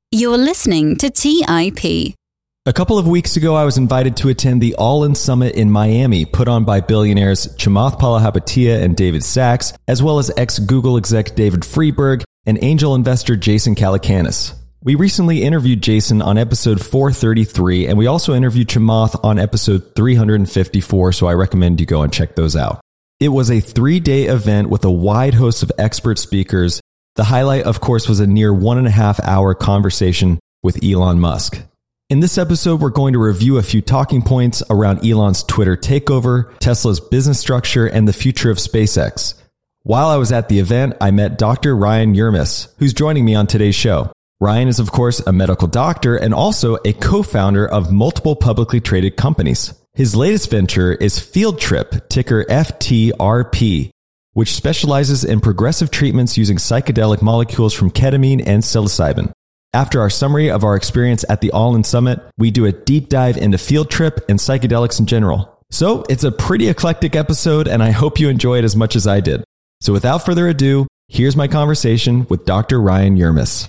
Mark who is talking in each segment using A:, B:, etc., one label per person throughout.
A: You're listening to TIP.
B: A couple of weeks ago, I was invited to attend the All-In Summit in Miami, put on by billionaires Chamath Palihapitiya and David Sacks, as well as ex-Google exec David Friedberg and angel investor Jason Calacanis. We recently interviewed Jason on episode 433, and we also interviewed Chamath on episode 354, so I recommend you go and check those out. It was a 3-day event with a wide host of expert speakers. The highlight, of course, was a near 1.5-hour conversation with Elon Musk. In this episode, we're going to review a few talking points around Elon's Twitter takeover, Tesla's business structure, and the future of SpaceX. While I was at the event, I met Dr. Ryan Yermis, who's joining me on today's show. Ryan is, of course, a medical doctor and also a co-founder of multiple publicly traded companies. His latest venture is Field Trip, ticker FTRP, which specializes in progressive treatments using psychedelic molecules from ketamine and psilocybin. After our summary of our experience at the All-In Summit, we do a deep dive into Field Trip and psychedelics in general. So it's a pretty eclectic episode, and I hope you enjoy it as much as I did. So without further ado, here's my conversation with Dr. Ryan Yermis.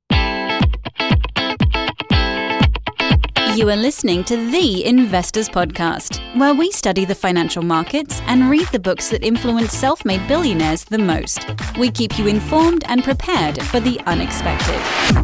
A: You are listening to The Investors Podcast, where we study the financial markets and read the books that influence self-made billionaires the most. We keep you informed and prepared for the unexpected.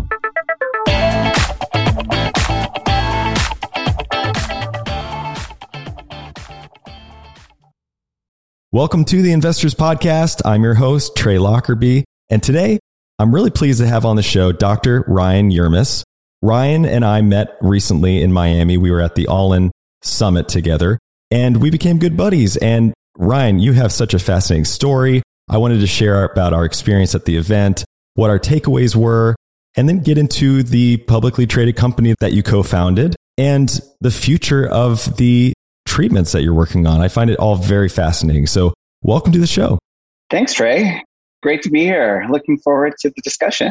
B: Welcome to The Investors Podcast. I'm your host, Trey Lockerbie, and today I'm really pleased to have on the show Dr. Ryan Yermis. Ryan and I met recently in Miami. We were at the All-In Summit together, and we became good buddies. And Ryan, you have such a fascinating story. I wanted to share about our experience at the event, what our takeaways were, and then get into the publicly traded company that you co-founded and the future of the treatments that you're working on. I find it all very fascinating. So welcome to the show.
C: Thanks, Trey. Great to be here. Looking forward to the discussion.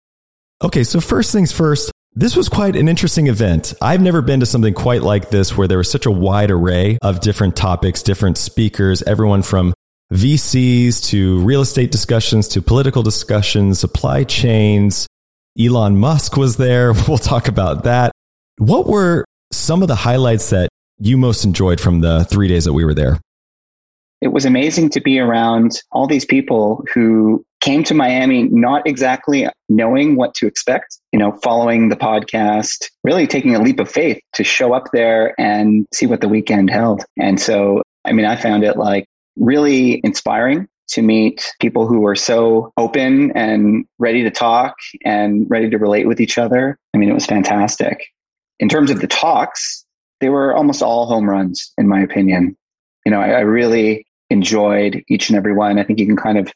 B: Okay, so first things first, this was quite an interesting event. I've never been to something quite like this where there was such a wide array of different topics, different speakers, everyone from VCs to real estate discussions to political discussions, supply chains. Elon Musk was there. We'll talk about that. What were some of the highlights that you most enjoyed from the 3 days that we were there?
C: It was amazing to be around all these people who came to Miami not exactly knowing what to expect, following the podcast, really taking a leap of faith to show up there and see what the weekend held. And so, I found it really inspiring to meet people who were so open and ready to talk and ready to relate with each other. It was fantastic. In terms of the talks, they were almost all home runs, in my opinion. I really enjoyed each and every one. I think you can kind of,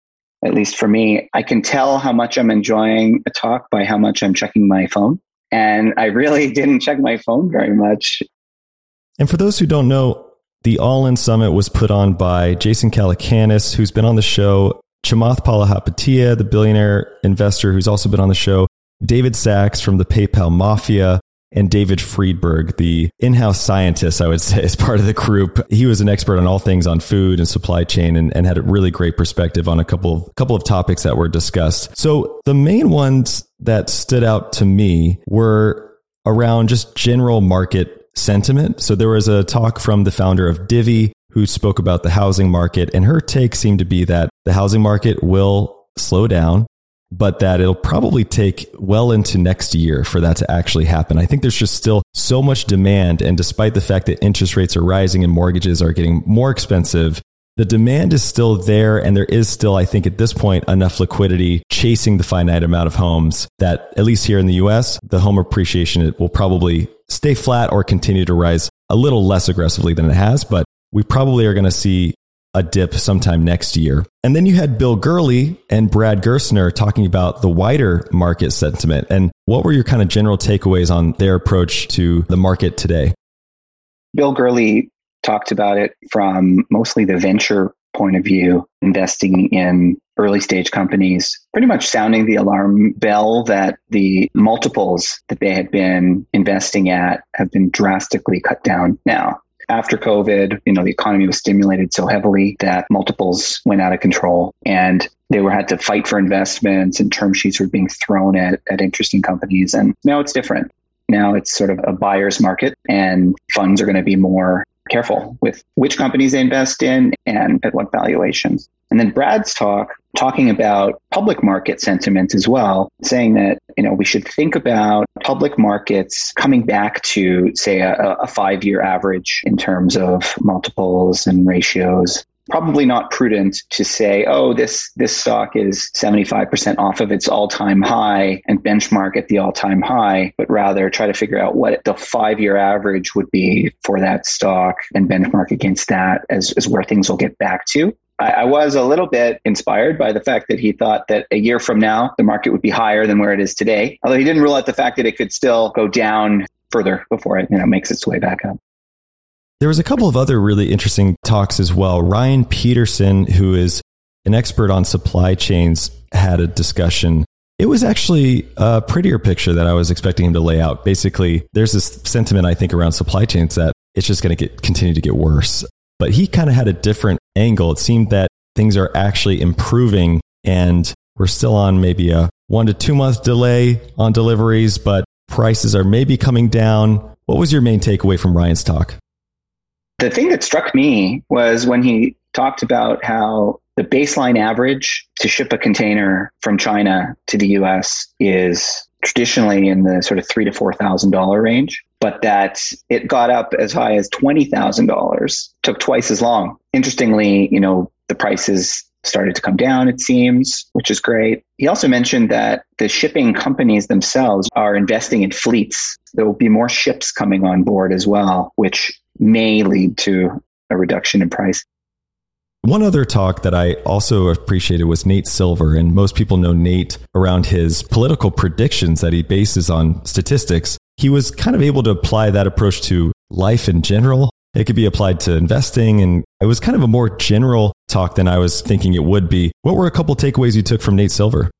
C: at least for me, I can tell how much I'm enjoying a talk by how much I'm checking my phone. And I really didn't check my phone very much.
B: And for those who don't know, the All-In Summit was put on by Jason Calacanis, who's been on the show, Chamath Palihapitiya, the billionaire investor who's also been on the show, David Sacks from the PayPal Mafia, and David Friedberg, the in-house scientist, I would say, as part of the group. He was an expert on all things on food and supply chain and had a really great perspective on a couple of topics that were discussed. So the main ones that stood out to me were around just general market sentiment. So there was a talk from the founder of Divvy who spoke about the housing market, and her take seemed to be that the housing market will slow down, but that it'll probably take well into next year for that to actually happen. I think there's just still so much demand. And despite the fact that interest rates are rising and mortgages are getting more expensive, the demand is still there. And there is still, I think at this point, enough liquidity chasing the finite amount of homes that, at least here in the US, the home appreciation will probably stay flat or continue to rise a little less aggressively than it has. But we probably are going to see a dip sometime next year. And then you had Bill Gurley and Brad Gerstner talking about the wider market sentiment. And what were your kind of general takeaways on their approach to the market today?
C: Bill Gurley talked about it from mostly the venture point of view, investing in early stage companies, pretty much sounding the alarm bell that the multiples that they had been investing at have been drastically cut down now. after COVID, the economy was stimulated so heavily that multiples went out of control, and they had to fight for investments, and term sheets were being thrown at interesting companies. And now it's different. Now it's sort of a buyer's market, and funds are going to be more careful with which companies they invest in and at what valuations. And then Brad's talking about public market sentiment as well, saying that, we should think about public markets coming back to, say, a 5-year average in terms of multiples and ratios. Probably not prudent to say, oh, this stock is 75% off of its all-time high and benchmark at the all-time high, but rather try to figure out what the 5-year average would be for that stock and benchmark against that as where things will get back to. I was a little bit inspired by the fact that he thought that a year from now, the market would be higher than where it is today, although he didn't rule out the fact that it could still go down further before it makes its way back up.
B: There was a couple of other really interesting talks as well. Ryan Peterson, who is an expert on supply chains, had a discussion. It was actually a prettier picture that I was expecting him to lay out. Basically, there's this sentiment, I think, around supply chains that it's just going to continue to get worse. But he kind of had a different angle. It seemed that things are actually improving, and we're still on maybe a 1 to 2 month delay on deliveries, but prices are maybe coming down. What was your main takeaway from Ryan's talk?
C: The thing that struck me was when he talked about how the baseline average to ship a container from China to the US is traditionally in the sort of $3,000 to $4,000 range, but that it got up as high as $20,000, took twice as long. Interestingly, the prices started to come down, it seems, which is great. He also mentioned that the shipping companies themselves are investing in fleets. There will be more ships coming on board as well, which may lead to a reduction in price.
B: One other talk that I also appreciated was Nate Silver, and most people know Nate around his political predictions that he bases on statistics. He was kind of able to apply that approach to life in general. It could be applied to investing, and it was kind of a more general talk than I was thinking it would be. What were a couple takeaways you took from Nate Silver?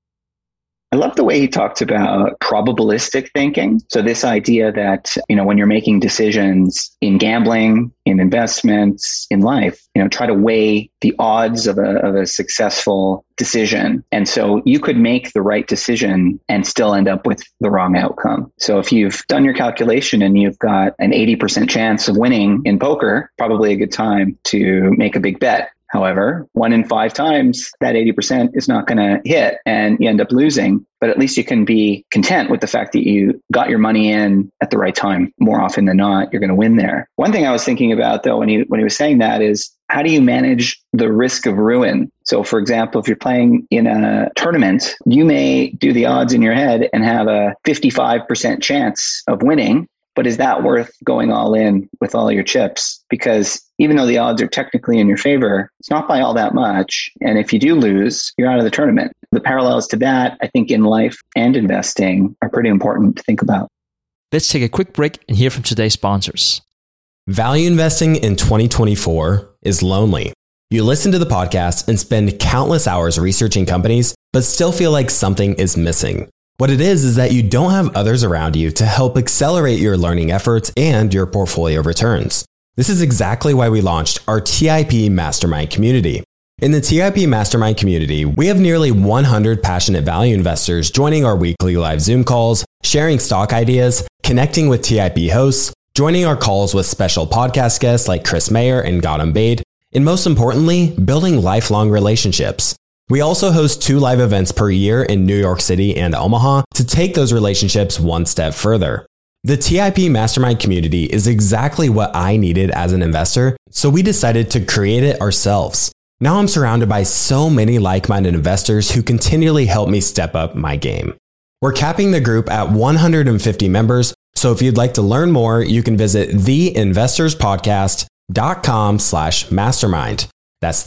C: I love the way he talked about probabilistic thinking. So this idea that, when you're making decisions in gambling, in investments, in life, try to weigh the odds of a successful decision. And so you could make the right decision and still end up with the wrong outcome. So if you've done your calculation and you've got an 80% chance of winning in poker, probably a good time to make a big bet. However, 1 in 5 times, that 80% is not going to hit and you end up losing. But at least you can be content with the fact that you got your money in at the right time. More often than not, you're going to win there. One thing I was thinking about, though, when he was saying that is, how do you manage the risk of ruin? So, for example, if you're playing in a tournament, you may do the odds in your head and have a 55% chance of winning. But is that worth going all in with all your chips? Because even though the odds are technically in your favor, it's not by all that much. And if you do lose, you're out of the tournament. The parallels to that, I think, in life and investing are pretty important to think about.
D: Let's take a quick break and hear from today's sponsors.
E: Value investing in 2024 is lonely. You listen to the podcast and spend countless hours researching companies, but still feel like something is missing. What it is that you don't have others around you to help accelerate your learning efforts and your portfolio returns. This is exactly why we launched our TIP Mastermind community. In the TIP Mastermind community, we have nearly 100 passionate value investors joining our weekly live Zoom calls, sharing stock ideas, connecting with TIP hosts, joining our calls with special podcast guests like Chris Mayer and Gautam Baid, and most importantly, building lifelong relationships. We also host 2 live events per year in New York City and Omaha to take those relationships one step further. The TIP Mastermind community is exactly what I needed as an investor, so we decided to create it ourselves. Now I'm surrounded by so many like-minded investors who continually help me step up my game. We're capping the group at 150 members, so if you'd like to learn more, you can visit theinvestorspodcast.com/mastermind. That's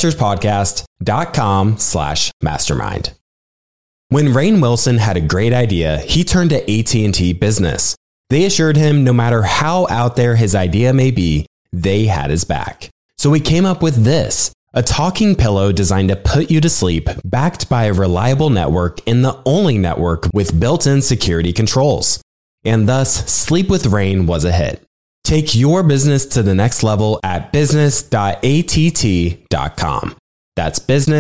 E: theinvestorspodcast.com/mastermind. When Rainn Wilson had a great idea, he turned to AT&T Business. They assured him no matter how out there his idea may be, they had his back. So he came up with this, a talking pillow designed to put you to sleep, backed by a reliable network and the only network with built-in security controls. And thus, Sleep with Rainn was a hit. Take your business to the next level at business.att.com. That's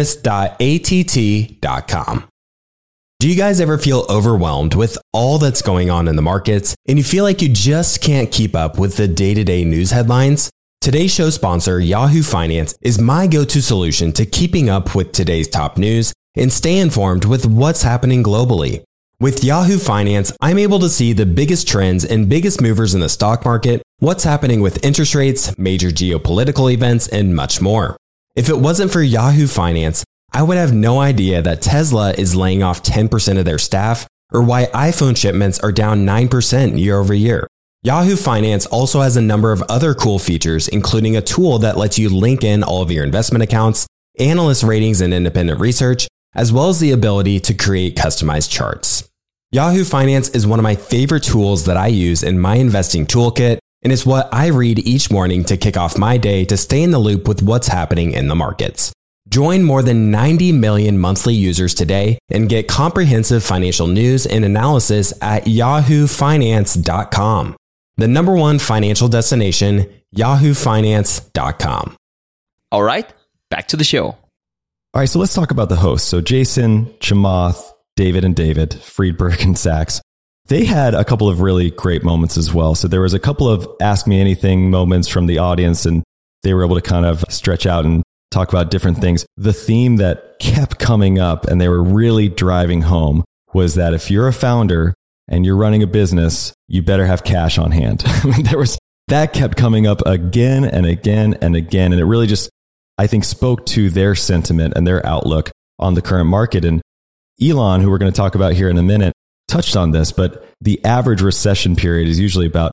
E: business.att.com. Do you guys ever feel overwhelmed with all that's going on in the markets and you feel like you just can't keep up with the day-to-day news headlines? Today's show sponsor, Yahoo Finance, is my go-to solution to keeping up with today's top news and stay informed with what's happening globally. With Yahoo Finance, I'm able to see the biggest trends and biggest movers in the stock market, what's happening with interest rates, major geopolitical events, and much more. If it wasn't for Yahoo Finance, I would have no idea that Tesla is laying off 10% of their staff or why iPhone shipments are down 9% year over year. Yahoo Finance also has a number of other cool features, including a tool that lets you link in all of your investment accounts, analyst ratings and independent research, as well as the ability to create customized charts. Yahoo Finance is one of my favorite tools that I use in my investing toolkit, and it's what I read each morning to kick off my day to stay in the loop with what's happening in the markets. Join more than 90 million monthly users today and get comprehensive financial news and analysis at yahoofinance.com. The number one financial destination, yahoofinance.com.
D: All right, back to the show.
B: All right, so let's talk about the hosts. So Jason, Chamath, David and David, Friedberg and Sachs, they had a couple of really great moments as well. So there was a couple of Ask Me Anything moments from the audience, and they were able to kind of stretch out and talk about different things. The theme that kept coming up and they were really driving home was that if you're a founder and you're running a business, you better have cash on hand. That kept coming up again and again and again. And it really just, I think, spoke to their sentiment and their outlook on the current market. And Elon, who we're going to talk about here in a minute, touched on this, but the average recession period is usually about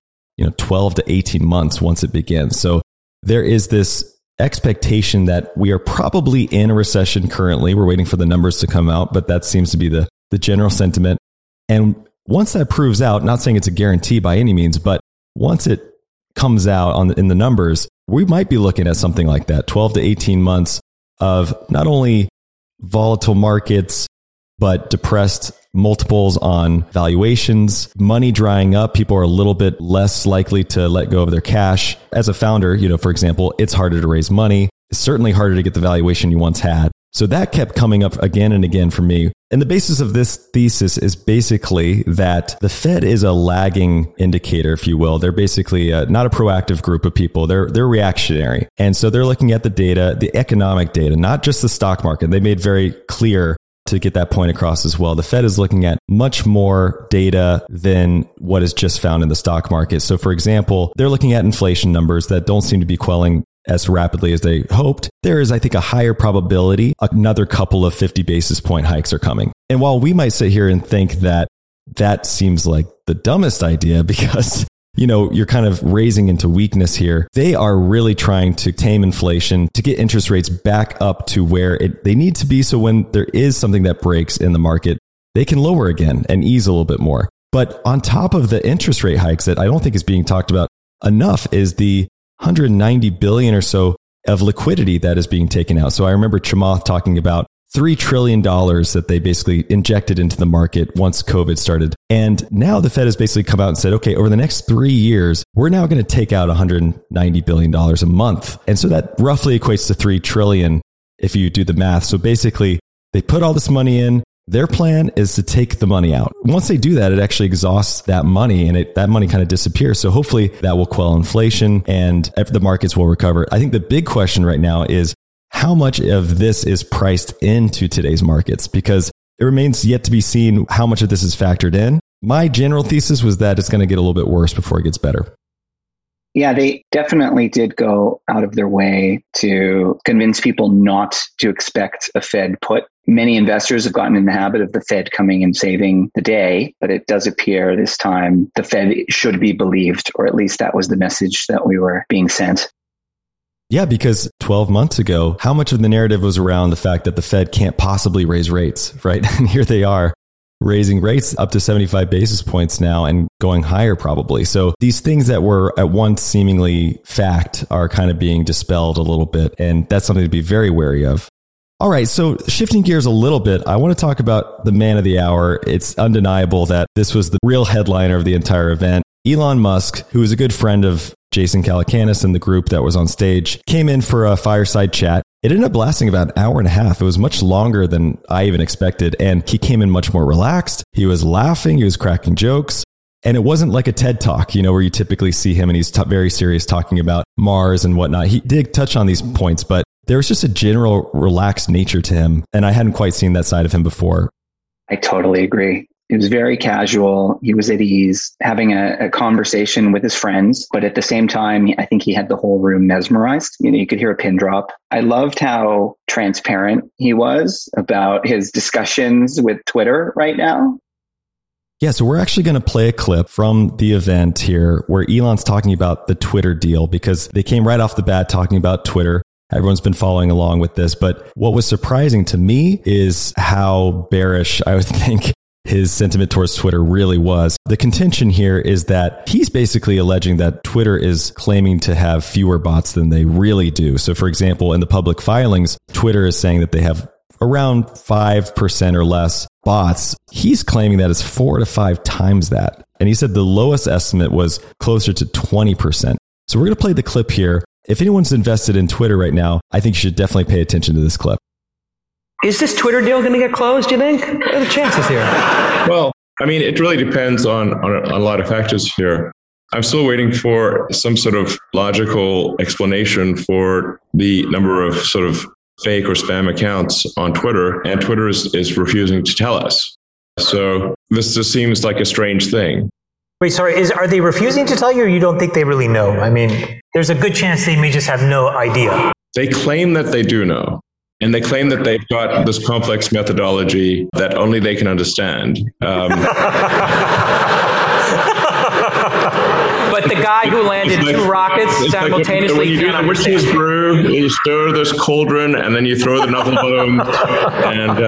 B: 12 to 18 months once it begins. So there is this expectation that we are probably in a recession currently. We're waiting for the numbers to come out, but that seems to be the general sentiment. And once that proves out, not saying it's a guarantee by any means, but once it comes out in the numbers, we might be looking at something like that, 12 to 18 months of not only volatile markets, but depressed multiples on valuations, money drying up. People are a little bit less likely to let go of their cash. As a founder, for example, it's harder to raise money. It's certainly harder to get the valuation you once had. So that kept coming up again and again for me. And the basis of this thesis is basically that the Fed is a lagging indicator, if you will. They're basically not a proactive group of people. They're reactionary. And so they're looking at the data, the economic data, not just the stock market. They made very clear to get that point across as well. The Fed is looking at much more data than what is just found in the stock market. So for example, they're looking at inflation numbers that don't seem to be quelling as rapidly as they hoped. There is, I think, a higher probability another couple of 50 basis point hikes are coming. And while we might sit here and think that that seems like the dumbest idea because you're kind of raising into weakness here. They are really trying to tame inflation to get interest rates back up to where they need to be. So when there is something that breaks in the market, they can lower again and ease a little bit more. But on top of the interest rate hikes that I don't think is being talked about enough is the 190 billion or so of liquidity that is being taken out. So I remember Chamath talking about $3 trillion that they basically injected into the market once COVID started. And now the Fed has basically come out and said, okay, over the next 3 years, we're now going to take out $190 billion a month. And so that roughly equates to 3 trillion if you do the math. So basically, they put all this money in. Their plan is to take the money out. Once they do that, it actually exhausts that money and that money kind of disappears. So hopefully that will quell inflation and the markets will recover. I think the big question right now is, how much of this is priced into today's markets? Because it remains yet to be seen how much of this is factored in. My general thesis was that it's going to get a little bit worse before it gets better.
C: Yeah, they definitely did go out of their way to convince people not to expect a Fed put. Many investors have gotten in the habit of the Fed coming and saving the day, but it does appear this time the Fed should be believed, or at least that was the message that we were being sent.
B: Yeah, because 12 months ago, how much of the narrative was around the fact that the Fed can't possibly raise rates, right? And here they are raising rates up to 75 basis points now and going higher probably. So these things that were at once seemingly fact are kind of being dispelled a little bit. And that's something to be very wary of. All right, so shifting gears a little bit, I want to talk about the man of the hour. It's undeniable that this was the real headliner of the entire event. Elon Musk, who is a good friend of Jason Calacanis and the group that was on stage came in for a fireside chat. It ended up lasting about an hour and a half. It was much longer than I even expected. And he came in much more relaxed. He was laughing. He was cracking jokes. And it wasn't like a TED Talk, where you typically see him and he's very serious talking about Mars and whatnot. He did touch on these points, but there was just a general relaxed nature to him. And I hadn't quite seen that side of him before.
C: I totally agree. It was very casual. He was at ease, having a conversation with his friends. But at the same time, I think he had the whole room mesmerized. You could hear a pin drop. I loved how transparent he was about his discussions with Twitter right now.
B: Yeah, so we're actually going to play a clip from the event here where Elon's talking about the Twitter deal, because they came right off the bat talking about Twitter. Everyone's been following along with this. But what was surprising to me is how bearish I would think his sentiment towards Twitter really was. The contention here is that he's basically alleging that Twitter is claiming to have fewer bots than they really do. So for example, in the public filings, Twitter is saying that they have around 5% or less bots. He's claiming that it's 4 to 5 times that. And he said the lowest estimate was closer to 20%. So we're going to play the clip here. If anyone's invested in Twitter right now, I think you should definitely pay attention to this clip.
F: Is this Twitter deal going to get closed, do you think? What are the chances here?
G: Well, I mean, it really depends on a lot of factors here. I'm still waiting for some sort of logical explanation for the number of sort of fake or spam accounts on Twitter, and Twitter is refusing to tell us. So this just seems like a strange thing.
F: Wait, sorry, are they refusing to tell you, or you don't think they really know? I mean, there's a good chance they may just have no idea.
G: They claim that they do know. And they claim that they've got this complex methodology that only they can understand.
F: But the guy who landed 2 rockets simultaneously
G: when you do the witch's brew, you stir this cauldron, and then you throw the knuckle boom, and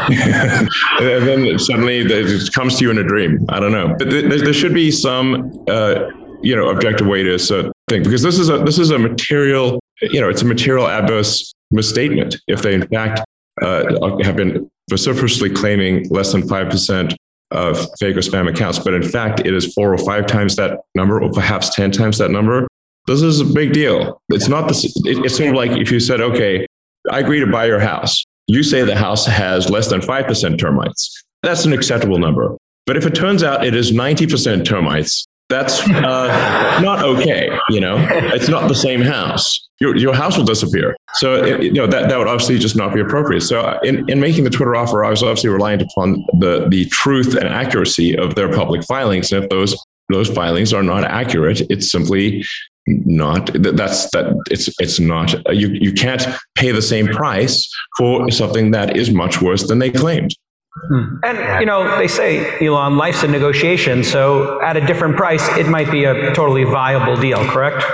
G: then suddenly it comes to you in a dream. I don't know, but there should be some objective way to think, because this is a material, it's a material adverse misstatement if they in fact have been vociferously claiming less than 5% of fake or spam accounts, but in fact it is 4 or 5 times that number, or perhaps 10 times that number. This is a big deal. It's not this. It's sort of like if you said, okay, I agree to buy your house. You say the house has less than 5% termites. That's an acceptable number. But if it turns out it is 90% termites, that's not okay. It's not the same house. Your house will disappear. So that would obviously just not be appropriate. So in making the Twitter offer, I was obviously reliant upon the truth and accuracy of their public filings. And if those filings are not accurate, it's simply not. It's not. You can't pay the same price for something that is much worse than they claimed.
F: And, they say, Elon, life's a negotiation. So at a different price, it might be a totally viable deal, correct?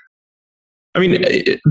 G: I mean,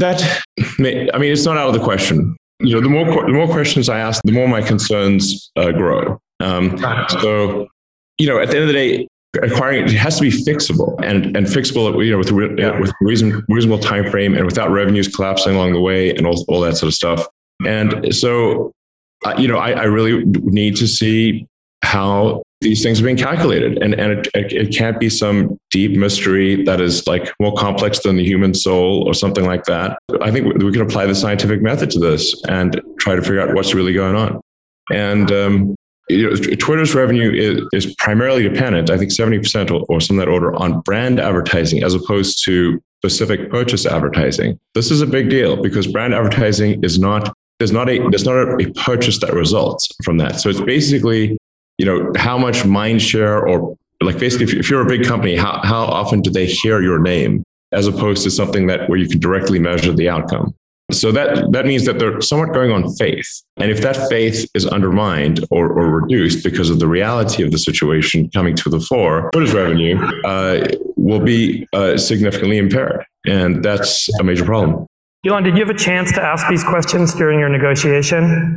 G: it's not out of the question. The more questions I ask, the more my concerns grow. So, at the end of the day, acquiring it has to be fixable and fixable, with reasonable time frame and without revenues collapsing along the way and all that sort of stuff. And so, I really need to see how these things are being calculated. And it can't be some deep mystery that is like more complex than the human soul or something like that. I think we can apply the scientific method to this and try to figure out what's really going on. And Twitter's revenue is primarily dependent, I think 70% or some of that order, on brand advertising as opposed to specific purchase advertising. This is a big deal because brand advertising is not there's not a purchase that results from that. So it's basically, how much mind share, or like basically if you're a big company, how often do they hear your name, as opposed to something where you can directly measure the outcome. So that means that they're somewhat going on faith. And if that faith is undermined or reduced because of the reality of the situation coming to the fore, Twitter's revenue will be significantly impaired. And that's a major problem.
F: Elon, did you have a chance to ask these questions during your negotiation?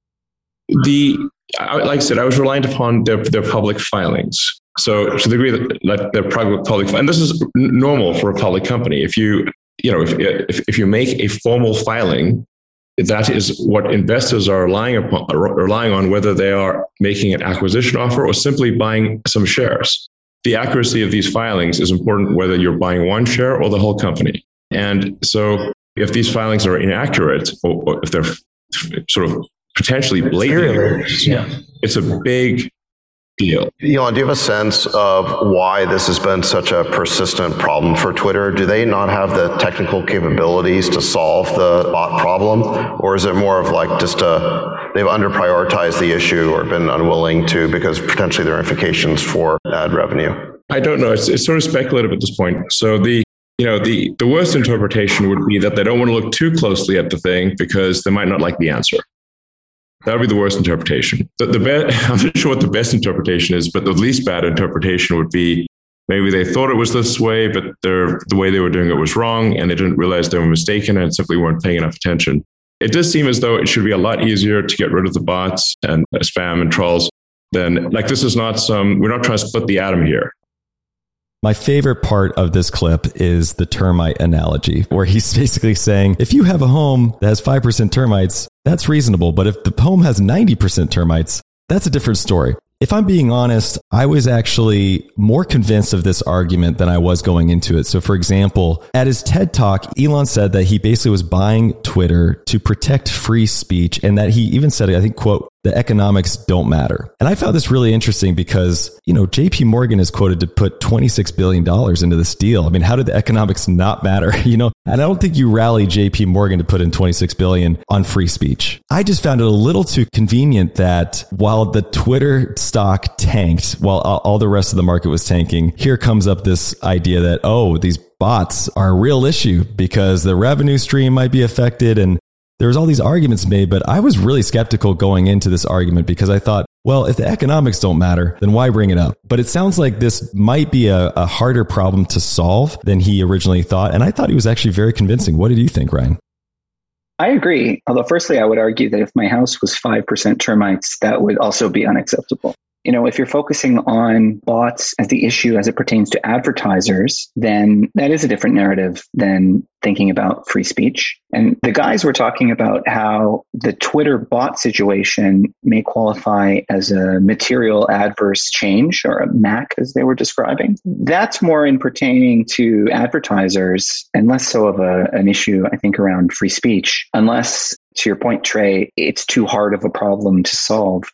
G: Like I said, I was reliant upon their public filings. So to the degree that their public, and this is normal for a public company. If you make a formal filing, that is what investors are relying on, whether they are making an acquisition offer or simply buying some shares. the accuracy of these filings is important whether you're buying one share or the whole company. And so if these filings are inaccurate, or if they're sort of potentially blatant, it's a big deal.
H: Elon, do you have a sense of why this has been such a persistent problem for Twitter? Do they not have the technical capabilities to solve the bot problem? Or is it more of like just they've under-prioritized the issue or been unwilling to because potentially there are implications for ad revenue?
G: I don't know. It's sort of speculative at this point. So the worst interpretation would be that they don't want to look too closely at the thing because they might not like the answer. That would be the worst interpretation. I'm not sure what the best interpretation is, but the least bad interpretation would be maybe they thought it was this way, but the way they were doing it was wrong, and they didn't realize they were mistaken and simply weren't paying enough attention. It does seem as though it should be a lot easier to get rid of the bots and spam and trolls than, like, this is not we're not trying to split the atom here.
B: My favorite part of this clip is the termite analogy, where he's basically saying, if you have a home that has 5% termites, that's reasonable. But if the home has 90% termites, that's a different story. If I'm being honest, I was actually more convinced of this argument than I was going into it. So for example, at his TED Talk, Elon said that he basically was buying Twitter to protect free speech, and that he even said, I think, quote, the economics don't matter. And I found this really interesting because, JP Morgan is quoted to put $26 billion into this deal. I mean, how did the economics not matter? And I don't think you rally JP Morgan to put in $26 billion on free speech. I just found it a little too convenient that while the Twitter stock tanked, while all the rest of the market was tanking, here comes up this idea that, these bots are a real issue because the revenue stream might be affected, and there was all these arguments made, but I was really skeptical going into this argument because I thought, well, if the economics don't matter, then why bring it up? But it sounds like this might be a harder problem to solve than he originally thought. And I thought he was actually very convincing. What did you think, Ryan?
C: I agree. Although firstly, I would argue that if my house was 5% termites, that would also be unacceptable. If you're focusing on bots as the issue as it pertains to advertisers, then that is a different narrative than thinking about free speech. And the guys were talking about how the Twitter bot situation may qualify as a material adverse change, or a MAC as they were describing. That's more in pertaining to advertisers and less so of an issue, I think, around free speech, unless, to your point, Trey, it's too hard of a problem to solve.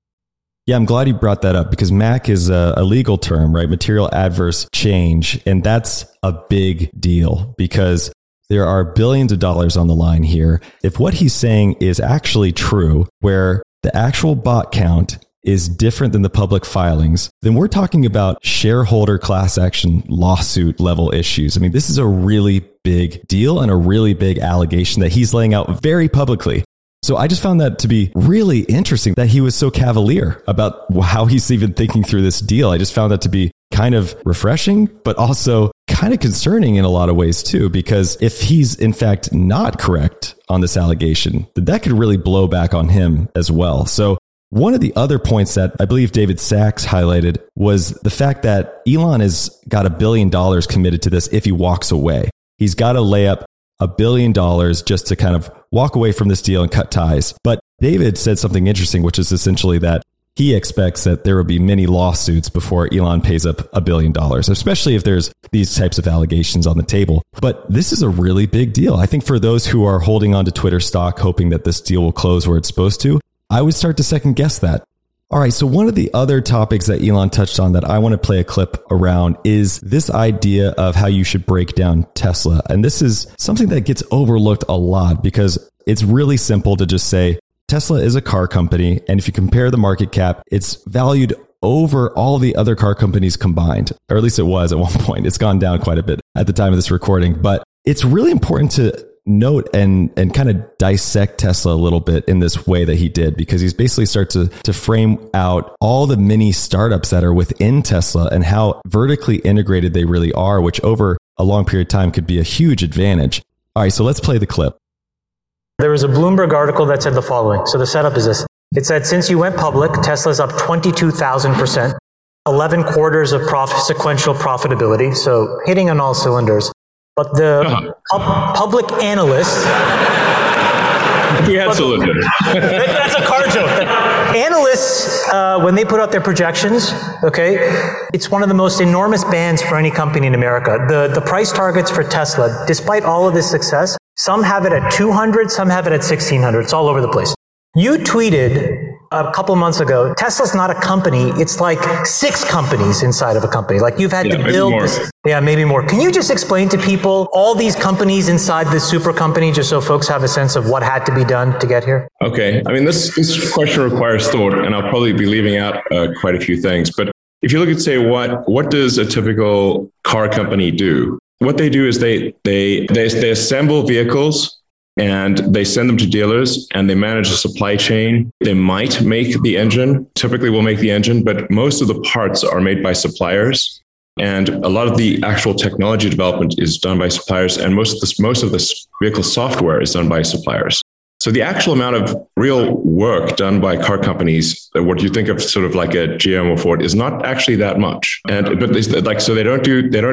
B: Yeah, I'm glad you brought that up because MAC is a legal term, right? Material adverse change. And that's a big deal because there are billions of dollars on the line here. If what he's saying is actually true, where the actual bot count is different than the public filings, then we're talking about shareholder class action lawsuit level issues. I mean, this is a really big deal and a really big allegation that he's laying out very publicly. So I just found that to be really interesting that he was so cavalier about how he's even thinking through this deal. I just found that to be kind of refreshing, but also kind of concerning in a lot of ways too, because if he's in fact not correct on this allegation, then that could really blow back on him as well. So one of the other points that I believe David Sachs highlighted was the fact that Elon has got $1 billion committed to this if he walks away. He's got to lay up $1 billion just to kind of walk away from this deal and cut ties. But David said something interesting, which is essentially that he expects that there will be many lawsuits before Elon pays up $1 billion, especially if there's these types of allegations on the table. But this is a really big deal. I think for those who are holding on to Twitter stock, hoping that this deal will close where it's supposed to, I would start to second guess that. All right, so one of the other topics that Elon touched on that I want to play a clip around is this idea of how you should break down Tesla. And this is something that gets overlooked a lot because it's really simple to just say Tesla is a car company. And if you compare the market cap, it's valued over all the other car companies combined, or at least it was at one point. It's gone down quite a bit at the time of this recording, but it's really important to note and kind of dissect Tesla a little bit in this way that he did, because he's basically started to frame out all the mini startups that are within Tesla and how vertically integrated they really are, which over a long period of time could be a huge advantage. All right, so let's play the clip.
F: There was a Bloomberg article that said the following. So the setup is this. It said, since you went public, Tesla's up 22,000%, 11 quarters of sequential profitability, so hitting on all cylinders. But the public analysts...
G: We had cylinder.
F: That's a car joke. analysts, when they put out their projections, okay, it's one of the most enormous bans for any company in America. The price targets for Tesla, despite all of this success, some have it at 200, some have it at 1,600. It's all over the place. You tweeted a couple months ago, Tesla's not a company. It's like 6 companies inside of a company. Like you've had to build this. Yeah, maybe more. Can you just explain to people all these companies inside this super company, just so folks have a sense of what had to be done to get here?
G: Okay. I mean, this question requires thought, and I'll probably be leaving out quite a few things. But if you look at, say, what does a typical car company do? What they do is they assemble vehicles and they send them to dealers and they manage the supply chain. They might make the engine, typically will make the engine, but most of the parts are made by suppliers. And a lot of the actual technology development is done by suppliers. And most of this vehicle software is done by suppliers. So the actual amount of real work done by car companies, what you think of sort of like a GM or Ford, is not actually that much. But they don't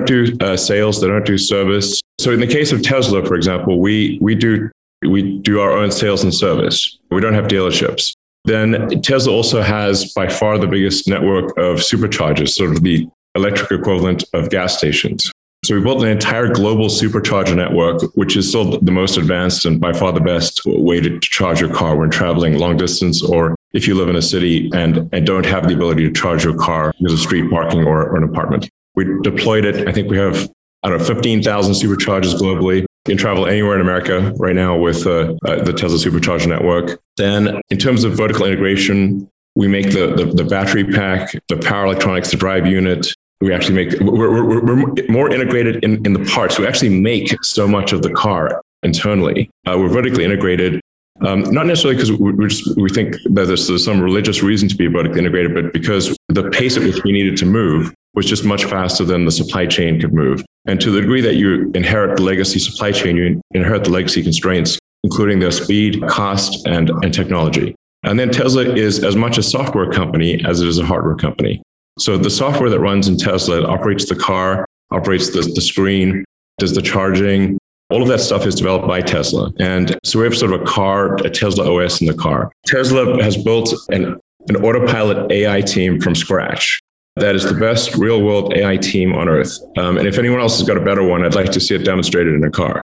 G: do sales, they don't do service. So in the case of Tesla, for example, we do our own sales and service. We don't have dealerships. Then Tesla also has by far the biggest network of superchargers, sort of the electric equivalent of gas stations. So we built an entire global supercharger network, which is still the most advanced and by far the best way to charge your car when traveling long distance, or if you live in a city and don't have the ability to charge your car because of street parking or an apartment. We deployed it. I think we have, 15,000 superchargers globally. You can travel anywhere in America right now with the Tesla supercharger network. Then in terms of vertical integration, we make the battery pack, the power electronics, the drive unit. We actually we're more integrated in the parts. We actually make so much of the car internally. We're vertically integrated, not necessarily because we think that there's some religious reason to be vertically integrated, but because the pace at which we needed to move was just much faster than the supply chain could move. And to the degree that you inherit the legacy supply chain, you inherit the legacy constraints, including their speed, cost, and technology. And then Tesla is as much a software company as it is a hardware company. So the software that runs in Tesla operates the car, operates the screen, does the charging. All of that stuff is developed by Tesla. And so we have sort of a Tesla OS in the car. Tesla has built an autopilot AI team from scratch. That is the best real world AI team on earth. And if anyone else has got a better one, I'd like to see it demonstrated in a car.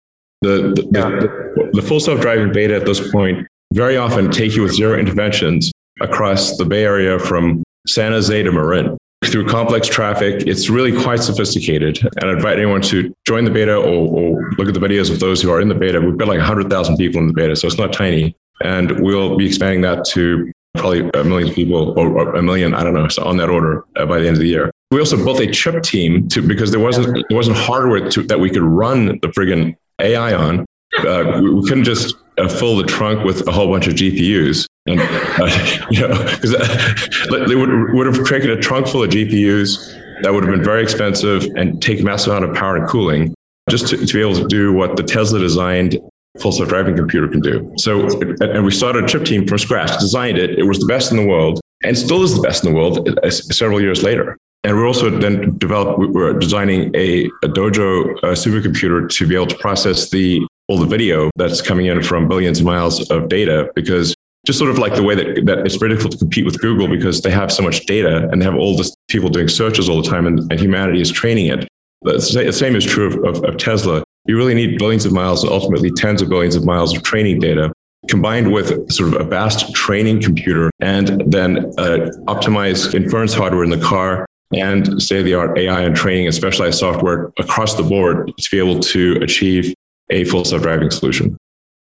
G: The full self-driving beta at this point very often take you with 0 interventions across the Bay Area from San Jose to Marin. Through complex traffic, it's really quite sophisticated. And I invite anyone to join the beta or look at the videos of those who are in the beta. We've got like 100,000 people in the beta, so it's not tiny. And we'll be expanding that to probably 1 million people or 1 million, I don't know, so on that order by the end of the year. We also built a chip team because there wasn't hardware that we could run the friggin' AI on. We couldn't just fill the trunk with a whole bunch of GPUs. And, because they would have taken a trunk full of GPUs that would have been very expensive and take massive amount of power and cooling just to be able to do what the Tesla designed full self-driving computer can do. So, and we started a chip team from scratch, designed it. It was the best in the world and still is the best in the world several years later. And we're also then we're designing a Dojo supercomputer to be able to process all the video that's coming in from billions of miles of data, because just sort of like the way that it's very difficult to compete with Google because they have so much data and they have all this people doing searches all the time and humanity is training it. The same is true of Tesla. You really need billions of miles and ultimately tens of billions of miles of training data combined with sort of a vast training computer and then optimized inference hardware in the car and state-of-the-art AI and training and specialized software across the board to be able to achieve a full self-driving solution.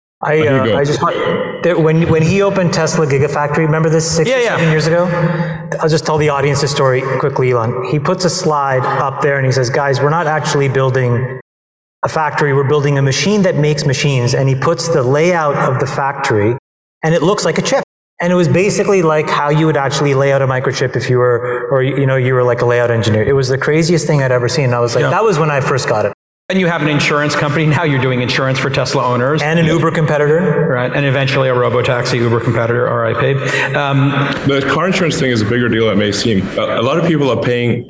F: I just want, when he opened Tesla Gigafactory, remember this 7 years ago? I'll just tell the audience the story quickly, Elon. He puts a slide up there and he says, guys, we're not actually building a factory, we're building a machine that makes machines. And he puts the layout of the factory and it looks like a chip. And it was basically like how you would actually lay out a microchip if you were like a layout engineer. It was the craziest thing I'd ever seen. And I was like, that was when I first got it.
I: And you have an insurance company. Now you're doing insurance for Tesla owners.
F: And an Uber competitor.
I: Right. And eventually a robotaxi Uber competitor, RIP.
G: The car insurance thing is a bigger deal than it may seem. A lot of people are paying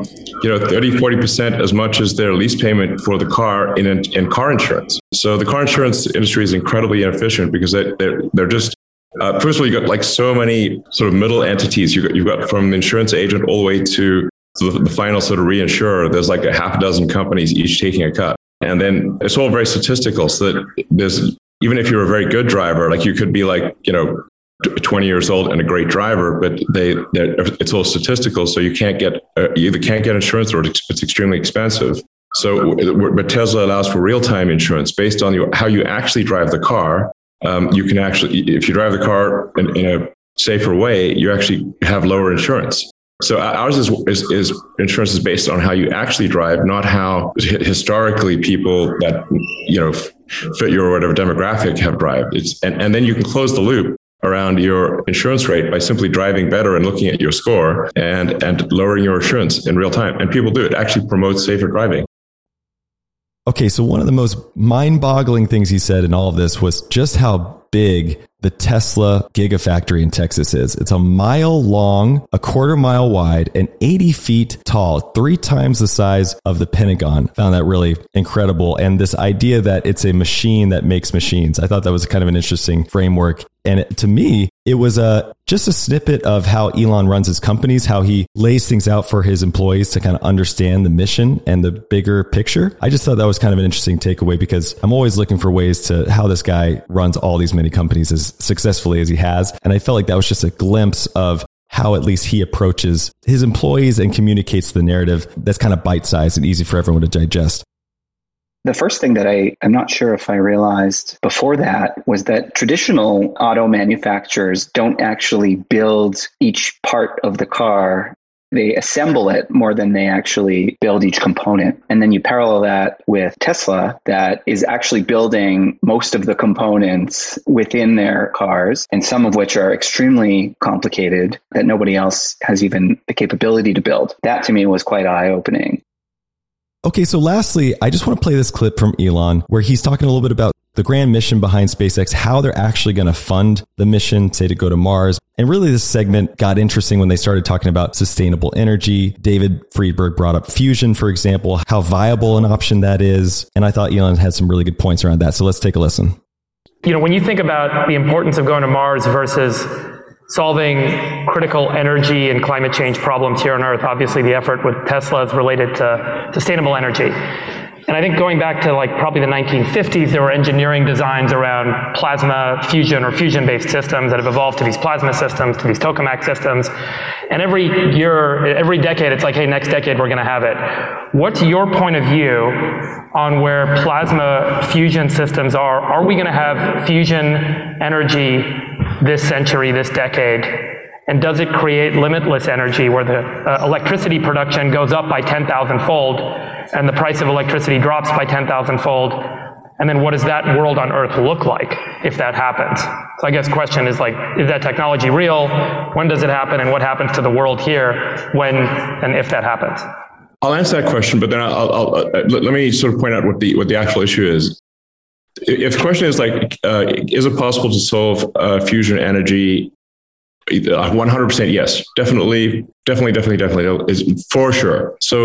G: 30-40% as much as their lease payment for the car in car insurance. So the car insurance industry is incredibly inefficient because they're just First of all, you've got like so many sort of middle entities. You've got from the insurance agent all the way to the final sort of reinsurer. There's like a half dozen companies each taking a cut. And then it's all very statistical. So that there's, even if you're a very good driver, like you could be like, 20 years old and a great driver, but it's all statistical. So you either can't get insurance or it's extremely expensive. So, but Tesla allows for real-time insurance based on how you actually drive the car. You can actually, if you drive the car in a safer way, you actually have lower insurance. So ours is insurance is based on how you actually drive, not how historically people that fit your whatever demographic have drive. And then you can close the loop around your insurance rate by simply driving better and looking at your score and lowering your insurance in real time. And people do it. Actually promotes safer driving.
B: Okay, so one of the most mind-boggling things he said in all of this was just how big the Tesla Gigafactory in Texas is. It's a mile long, a quarter mile wide, and 80 feet tall, 3 times the size of the Pentagon. Found that really incredible. And this idea that it's a machine that makes machines, I thought that was kind of an interesting framework. And to me, it was just a snippet of how Elon runs his companies, how he lays things out for his employees to kind of understand the mission and the bigger picture. I just thought that was kind of an interesting takeaway because I'm always looking for ways to how this guy runs all these many companies as successfully as he has. And I felt like that was just a glimpse of how at least he approaches his employees and communicates the narrative that's kind of bite-sized and easy for everyone to digest.
C: The first thing that I'm not sure if I realized before that was that traditional auto manufacturers don't actually build each part of the car. They assemble it more than they actually build each component. And then you parallel that with Tesla that is actually building most of the components within their cars, and some of which are extremely complicated that nobody else has even the capability to build. That to me was quite eye-opening.
B: Okay, so lastly, I just want to play this clip from Elon where he's talking a little bit about the grand mission behind SpaceX, how they're actually going to fund the mission, say, to go to Mars. And really, this segment got interesting when they started talking about sustainable energy. David Friedberg brought up fusion, for example, how viable an option that is. And I thought Elon had some really good points around that. So let's take a listen.
I: When you think about the importance of going to Mars versus solving critical energy and climate change problems here on Earth, obviously the effort with Tesla is related to sustainable energy. And I think going back to probably the 1950s, there were engineering designs around plasma fusion or fusion-based systems that have evolved to these plasma systems, to these tokamak systems. And every decade, it's like, hey, next decade we're going to have it. What's your point of view on where plasma fusion systems are? Are we going to have fusion energy this century, this decade? And does it create limitless energy where the electricity production goes up by 10,000-fold and the price of electricity drops by 10,000-fold? And then what does that world on Earth look like if that happens? So I guess the question is is that technology real? When does it happen? And what happens to the world here when and if that happens?
G: I'll answer that question, but then let me sort of point out what the actual issue is. If the question is is it possible to solve fusion energy? 100% yes, definitely is for sure. So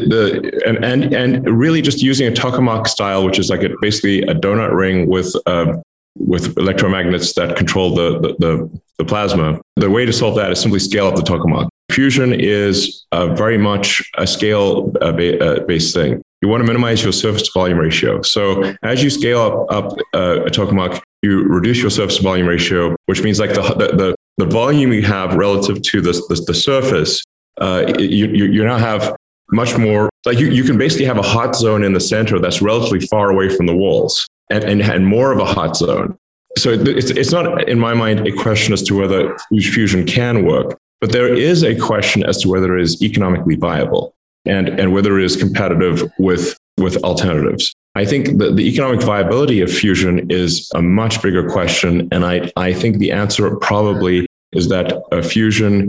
G: and really just using a tokamak style, which is basically a donut ring with electromagnets that control the plasma. The way to solve that is simply scale up the tokamak. Fusion is very much a scale based thing. You want to minimize your surface to volume ratio. So as you scale up a tokamak, you reduce your surface to volume ratio, which means the volume you have relative to the surface, you now have much more, you can basically have a hot zone in the center that's relatively far away from the walls and more of a hot zone. So it's not, in my mind, a question as to whether fusion can work, but there is a question as to whether it is economically viable and whether it is competitive with alternatives. I think the economic viability of fusion is a much bigger question. And I think the answer probably is that fusion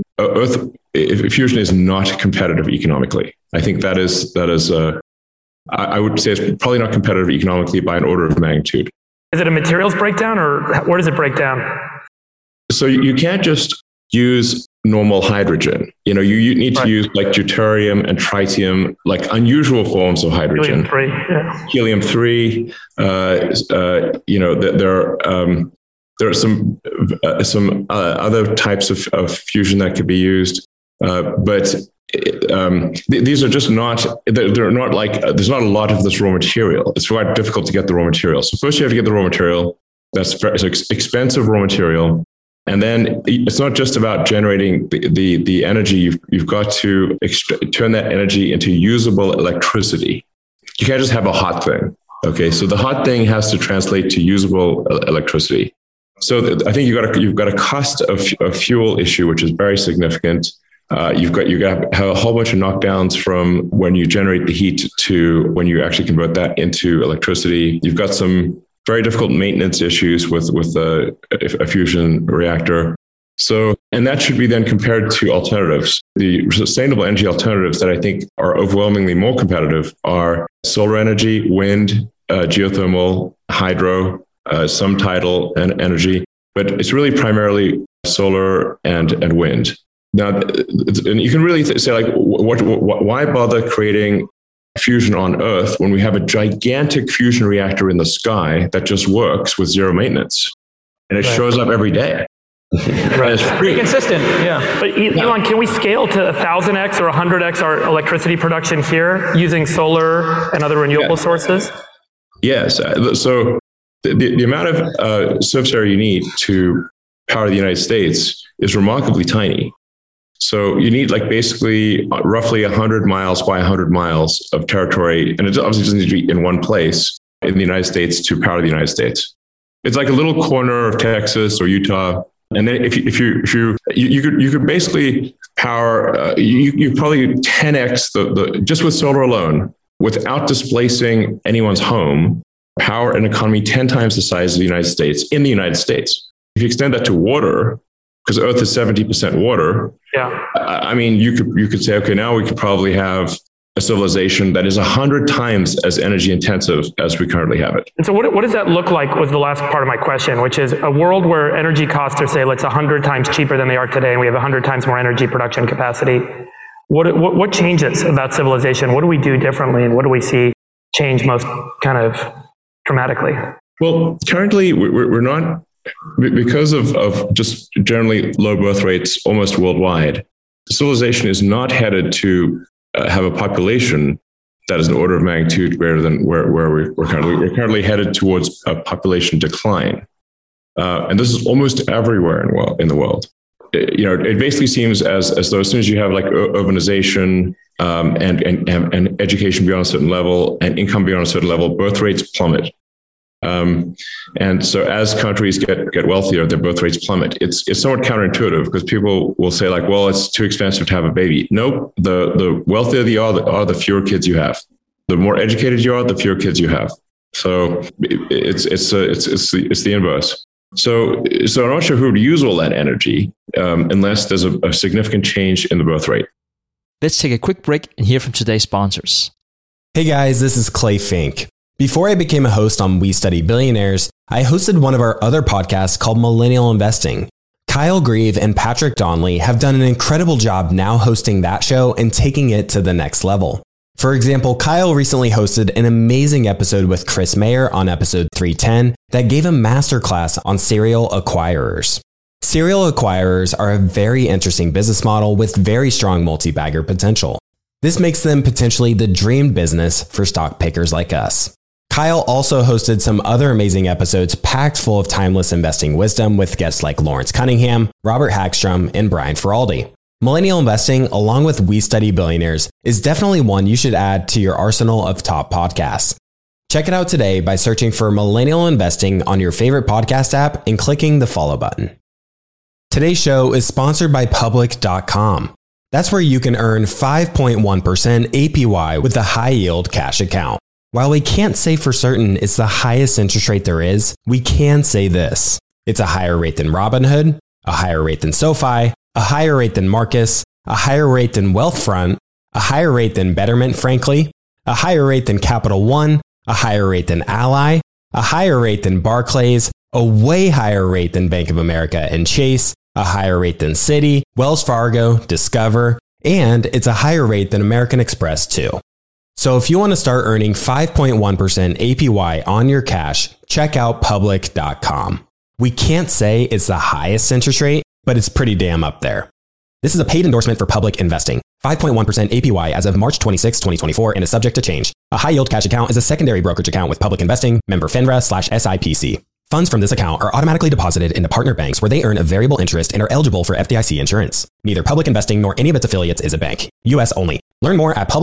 G: is not competitive economically. I think that is I would say it's probably not competitive economically by an order of magnitude.
I: Is it a materials breakdown or where does it break down?
G: So you can't just use normal hydrogen. You need to use deuterium and tritium, unusual forms of hydrogen.
I: Helium-3, yeah.
G: Helium-3, There are some other types of fusion that could be used, but these are just not. They're not like there's not a lot of this raw material. It's quite difficult to get the raw material. So first you have to get the raw material. That's very expensive raw material, and then it's not just about generating the energy. You've got to turn that energy into usable electricity. You can't just have a hot thing. Okay, so the hot thing has to translate to usable electricity. So I think you've got a cost of fuel issue, which is very significant. You've got a whole bunch of knockdowns from when you generate the heat to when you actually convert that into electricity. You've got some very difficult maintenance issues with a fusion reactor. So, and that should be then compared to alternatives. The sustainable energy alternatives that I think are overwhelmingly more competitive are solar energy, wind, geothermal, hydro, some tidal energy, but it's really primarily solar and wind. Now, and you can really say like, why bother creating fusion on Earth when we have a gigantic fusion reactor in the sky that just works with zero maintenance, and it shows up every day.
I: Right. It's pretty consistent, yeah. But Elon, can we scale to 1,000x or 100x our electricity production here using solar and other renewable sources?
G: Yes. So the amount of surface area you need to power the United States is remarkably tiny. So you need like basically roughly 100 miles by 100 miles of territory, and it obviously doesn't need to be in one place in the United States to power the United States. It's like a little corner of Texas or Utah. And then if you could basically power, you probably 10x the just with solar alone, without displacing anyone's home, power an economy 10 times the size of the United States in the United States. If you extend that to water, because Earth is 70% water, I mean, you could say, okay, now we could probably have a civilization that is 100 times as energy intensive as we currently have it.
I: And so what does that look like was the last part of my question, which is a world where energy costs are, say, let's 100 times cheaper than they are today, and we have 100 times more energy production capacity. What changes about civilization? What do we do differently, and what do we see change most kind of dramatically?
G: Well, currently we're not, because of just generally low birth rates almost worldwide, civilization is not headed to have a population that is an order of magnitude greater than where we're currently. We're currently headed towards a population decline. And this is almost everywhere in the world. It basically seems as though as soon as you have like urbanization and education beyond a certain level and income beyond a certain level, birth rates plummet. And so as countries get wealthier, their birth rates plummet. It's somewhat counterintuitive because people will say like, well, it's too expensive to have a baby. Nope. The wealthier you are, the fewer kids you have. The more educated you are, the fewer kids you have. So it's the inverse. So I'm not sure who would use all that energy unless there's a significant change in the birth rate.
D: Let's take a quick break and hear from today's sponsors.
E: Hey guys, this is Clay Fink. Before I became a host on We Study Billionaires, I hosted one of our other podcasts called Millennial Investing. Kyle Grieve and Patrick Donnelly have done an incredible job now hosting that show and taking it to the next level. For example, Kyle recently hosted an amazing episode with Chris Mayer on episode 310 that gave a masterclass on serial acquirers. Serial acquirers are a very interesting business model with very strong multi-bagger potential. This makes them potentially the dream business for stock pickers like us. Kyle also hosted some other amazing episodes packed full of timeless investing wisdom with guests like Lawrence Cunningham, Robert Hagstrom, and Brian Feraldi. Millennial Investing, along with We Study Billionaires, is definitely one you should add to your arsenal of top podcasts. Check it out today by searching for Millennial Investing on your favorite podcast app and clicking the follow button. Today's show is sponsored by Public.com. That's where you can earn 5.1% APY with a high-yield cash account. While we can't say for certain it's the highest interest rate there is, we can say this. It's a higher rate than Robinhood, a higher rate than SoFi, a higher rate than Marcus, a higher rate than Wealthfront, a higher rate than Betterment, frankly, a higher rate than Capital One, a higher rate than Ally, a higher rate than Barclays, a way higher rate than Bank of America and Chase, a higher rate than Citi, Wells Fargo, Discover, and it's a higher rate than American Express too. So if you want to start earning 5.1% APY on your cash, check out Public.com. We can't say it's the highest interest rate, but it's pretty damn up there. This is a paid endorsement for public investing. 5.1% APY as of March 26, 2024, and is subject to change. A high-yield cash account is a secondary brokerage account with public investing, member FINRA/SIPC. Funds from this account are automatically deposited into partner banks where they earn a variable interest and are eligible for FDIC insurance. Neither public investing nor any of its affiliates is a bank. U.S. only. Learn more at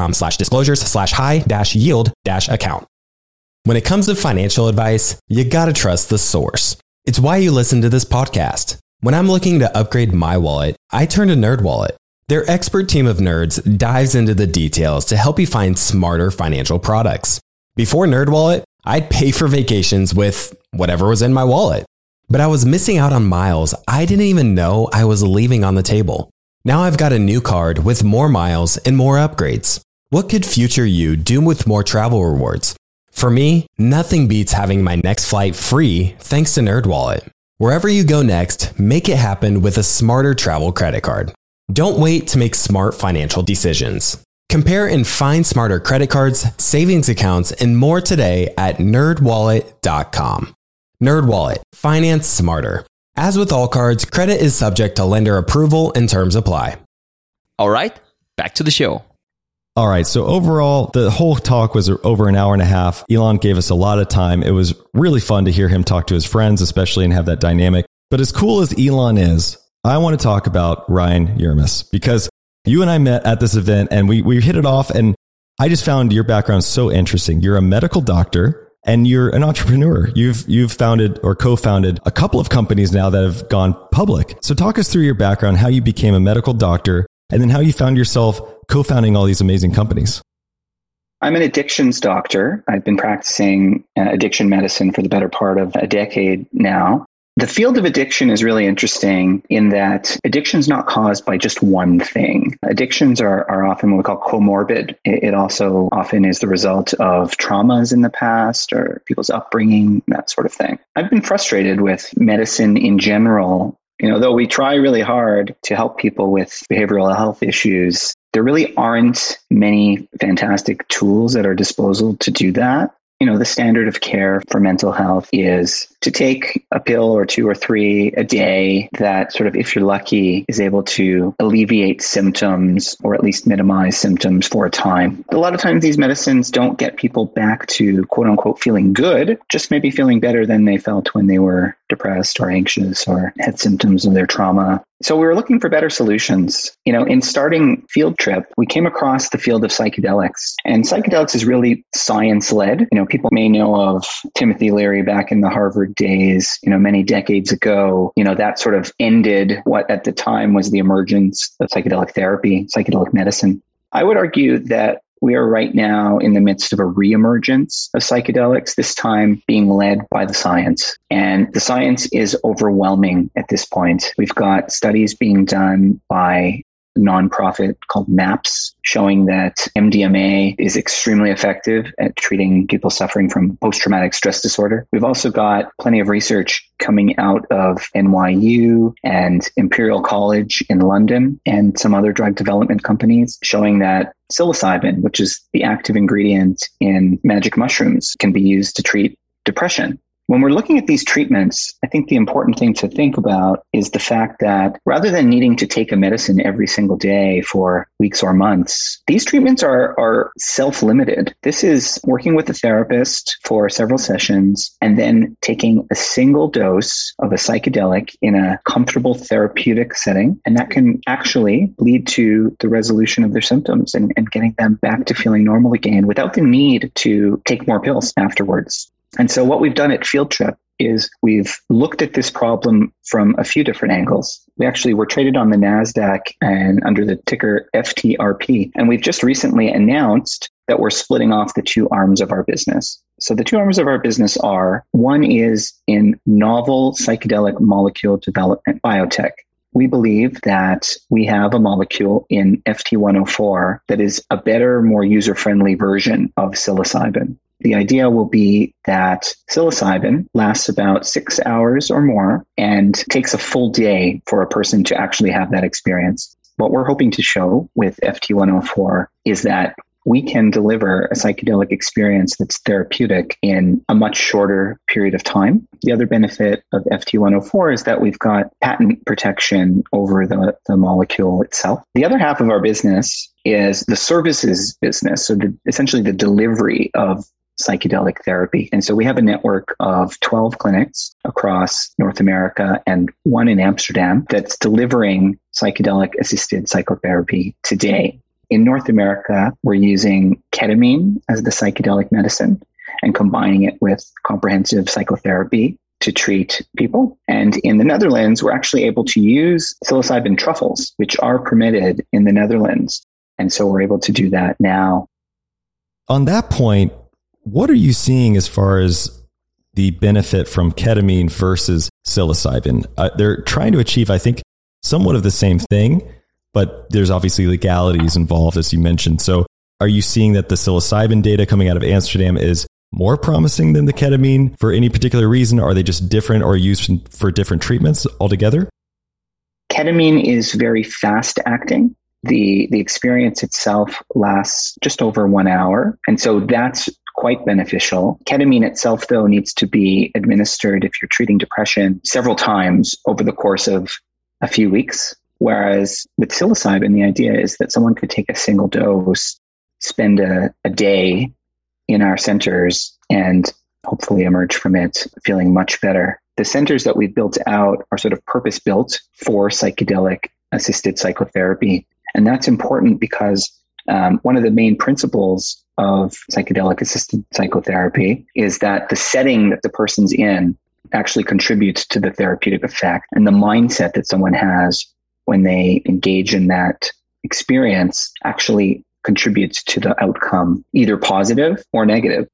E: public.com/disclosures/high-yield-account. When it comes to financial advice, you gotta trust the source. It's why you listen to this podcast. When I'm looking to upgrade my wallet, I turn to NerdWallet. Their expert team of nerds dives into the details to help you find smarter financial products. Before NerdWallet, I'd pay for vacations with whatever was in my wallet. But I was missing out on miles I didn't even know I was leaving on the table. Now I've got a new card with more miles and more upgrades. What could future you do with more travel rewards? For me, nothing beats having my next flight free thanks to NerdWallet. Wherever you go next, make it happen with a smarter travel credit card. Don't wait to make smart financial decisions. Compare and find smarter credit cards, savings accounts, and more today at nerdwallet.com. NerdWallet. Finance smarter. As with all cards, credit is subject to lender approval and terms apply.
D: All right, back to the show.
B: All right. So overall, the whole talk was over an hour and a half. Elon gave us a lot of time. It was really fun to hear him talk to his friends, especially, and have that dynamic. But as cool as Elon is, I want to talk about Ryan Yilmaz, because you and I met at this event and we hit it off, and I just found your background so interesting. You're a medical doctor and you're an entrepreneur. You've founded or co-founded a couple of companies now that have gone public. So talk us through your background, how you became a medical doctor, and then how you found yourself co-founding all these amazing companies.
C: I'm an addictions doctor. I've been practicing addiction medicine for the better part of a decade now. The field of addiction is really interesting in that addiction is not caused by just one thing. Addictions are often what we call comorbid. It also often is the result of traumas in the past or people's upbringing, that sort of thing. I've been frustrated with medicine in general. Though we try really hard to help people with behavioral health issues, there really aren't many fantastic tools at our disposal to do that. The standard of care for mental health is to take a pill or 2 or 3 a day that sort of, if you're lucky, is able to alleviate symptoms or at least minimize symptoms for a time. A lot of times these medicines don't get people back to quote unquote feeling good, just maybe feeling better than they felt when they were depressed or anxious or had symptoms of their trauma. So we were looking for better solutions. In starting Field Trip, we came across the field of psychedelics. And psychedelics is really science-led. People may know of Timothy Leary back in the Harvard days, many decades ago. That sort of ended what at the time was the emergence of psychedelic therapy, psychedelic medicine. I would argue that we are right now in the midst of a reemergence of psychedelics, this time being led by the science. And the science is overwhelming at this point. We've got studies being done by a nonprofit called MAPS, showing that MDMA is extremely effective at treating people suffering from post-traumatic stress disorder. We've also got plenty of research coming out of NYU and Imperial College in London and some other drug development companies showing that psilocybin, which is the active ingredient in magic mushrooms, can be used to treat depression. When we're looking at these treatments, I think the important thing to think about is the fact that rather than needing to take a medicine every single day for weeks or months, these treatments are self-limited. This is working with a therapist for several sessions and then taking a single dose of a psychedelic in a comfortable therapeutic setting. And that can actually lead to the resolution of their symptoms and getting them back to feeling normal again without the need to take more pills afterwards. And so what we've done at Field Trip is we've looked at this problem from a few different angles. We actually were traded on the NASDAQ and under the ticker FTRP. And we've just recently announced that we're splitting off the 2 arms of our business. So the 2 arms of our business are, one is in novel psychedelic molecule development, biotech. We believe that we have a molecule in FT104 that is a better, more user-friendly version of psilocybin. The idea will be that psilocybin lasts about 6 hours or more and takes a full day for a person to actually have that experience. What we're hoping to show with FT104 is that we can deliver a psychedelic experience that's therapeutic in a much shorter period of time. The other benefit of FT104 is that we've got patent protection over the molecule itself. The other half of our business is the services business, so essentially the delivery of psychedelic therapy. And so we have a network of 12 clinics across North America and one in Amsterdam that's delivering psychedelic-assisted psychotherapy today. In North America, we're using ketamine as the psychedelic medicine and combining it with comprehensive psychotherapy to treat people. And in the Netherlands, we're actually able to use psilocybin truffles, which are permitted in the Netherlands. And so we're able to do that now.
B: On that point, what are you seeing as far as the benefit from ketamine versus psilocybin? They're trying to achieve, I think, somewhat of the same thing, but there's obviously legalities involved, as you mentioned. So are you seeing that the psilocybin data coming out of Amsterdam is more promising than the ketamine for any particular reason? Are they just different or used for different treatments altogether?
C: Ketamine is very fast acting. The experience itself lasts just over 1 hour. And so that's quite beneficial. Ketamine itself, though, needs to be administered if you're treating depression several times over the course of a few weeks. Whereas with psilocybin, the idea is that someone could take a single dose, spend a day in our centers, and hopefully emerge from it feeling much better. The centers that we've built out are sort of purpose-built for psychedelic-assisted psychotherapy. And that's important because one of the main principles of psychedelic-assisted psychotherapy is that the setting that the person's in actually contributes to the therapeutic effect. And the mindset that someone has when they engage in that experience actually contributes to the outcome, either positive or negative.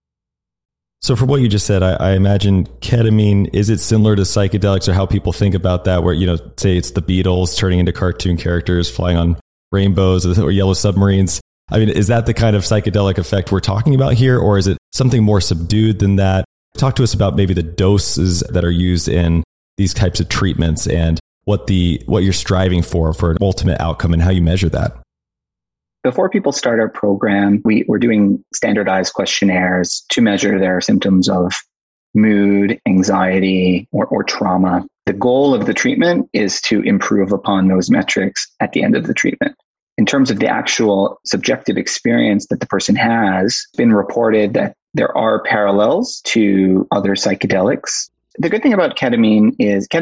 B: So from what you just said, I imagine ketamine, is it similar to psychedelics or how people think about that, where, say it's the Beatles turning into cartoon characters, flying on rainbows or yellow submarines? I mean, is that the kind of psychedelic effect we're talking about here, or is it something more subdued than that? Talk to us about maybe the doses that are used in these types of treatments and what you're striving for an ultimate outcome and how you measure that.
C: Before people start our program, we're doing standardized questionnaires to measure their symptoms of mood, anxiety, or trauma. The goal of the treatment is to improve upon those metrics at the end of the treatment. In terms of the actual subjective experience that the person has, been reported that there are parallels to other psychedelics. The good thing about ketamine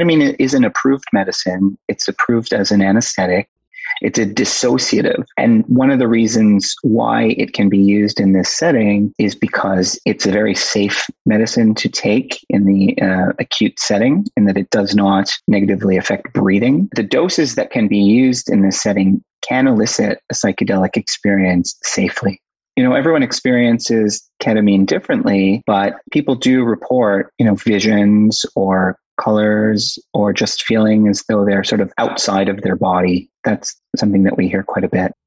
C: is an approved medicine. It's approved as an anesthetic. It's a dissociative. And one of the reasons why it can be used in this setting is because it's a very safe medicine to take in the acute setting, in that it does not negatively affect breathing. The doses that can be used in this setting can elicit a psychedelic experience safely. Everyone experiences ketamine differently, but people do report, visions or colors or just feeling as though they're sort of outside of their body. That's something that we hear quite a bit.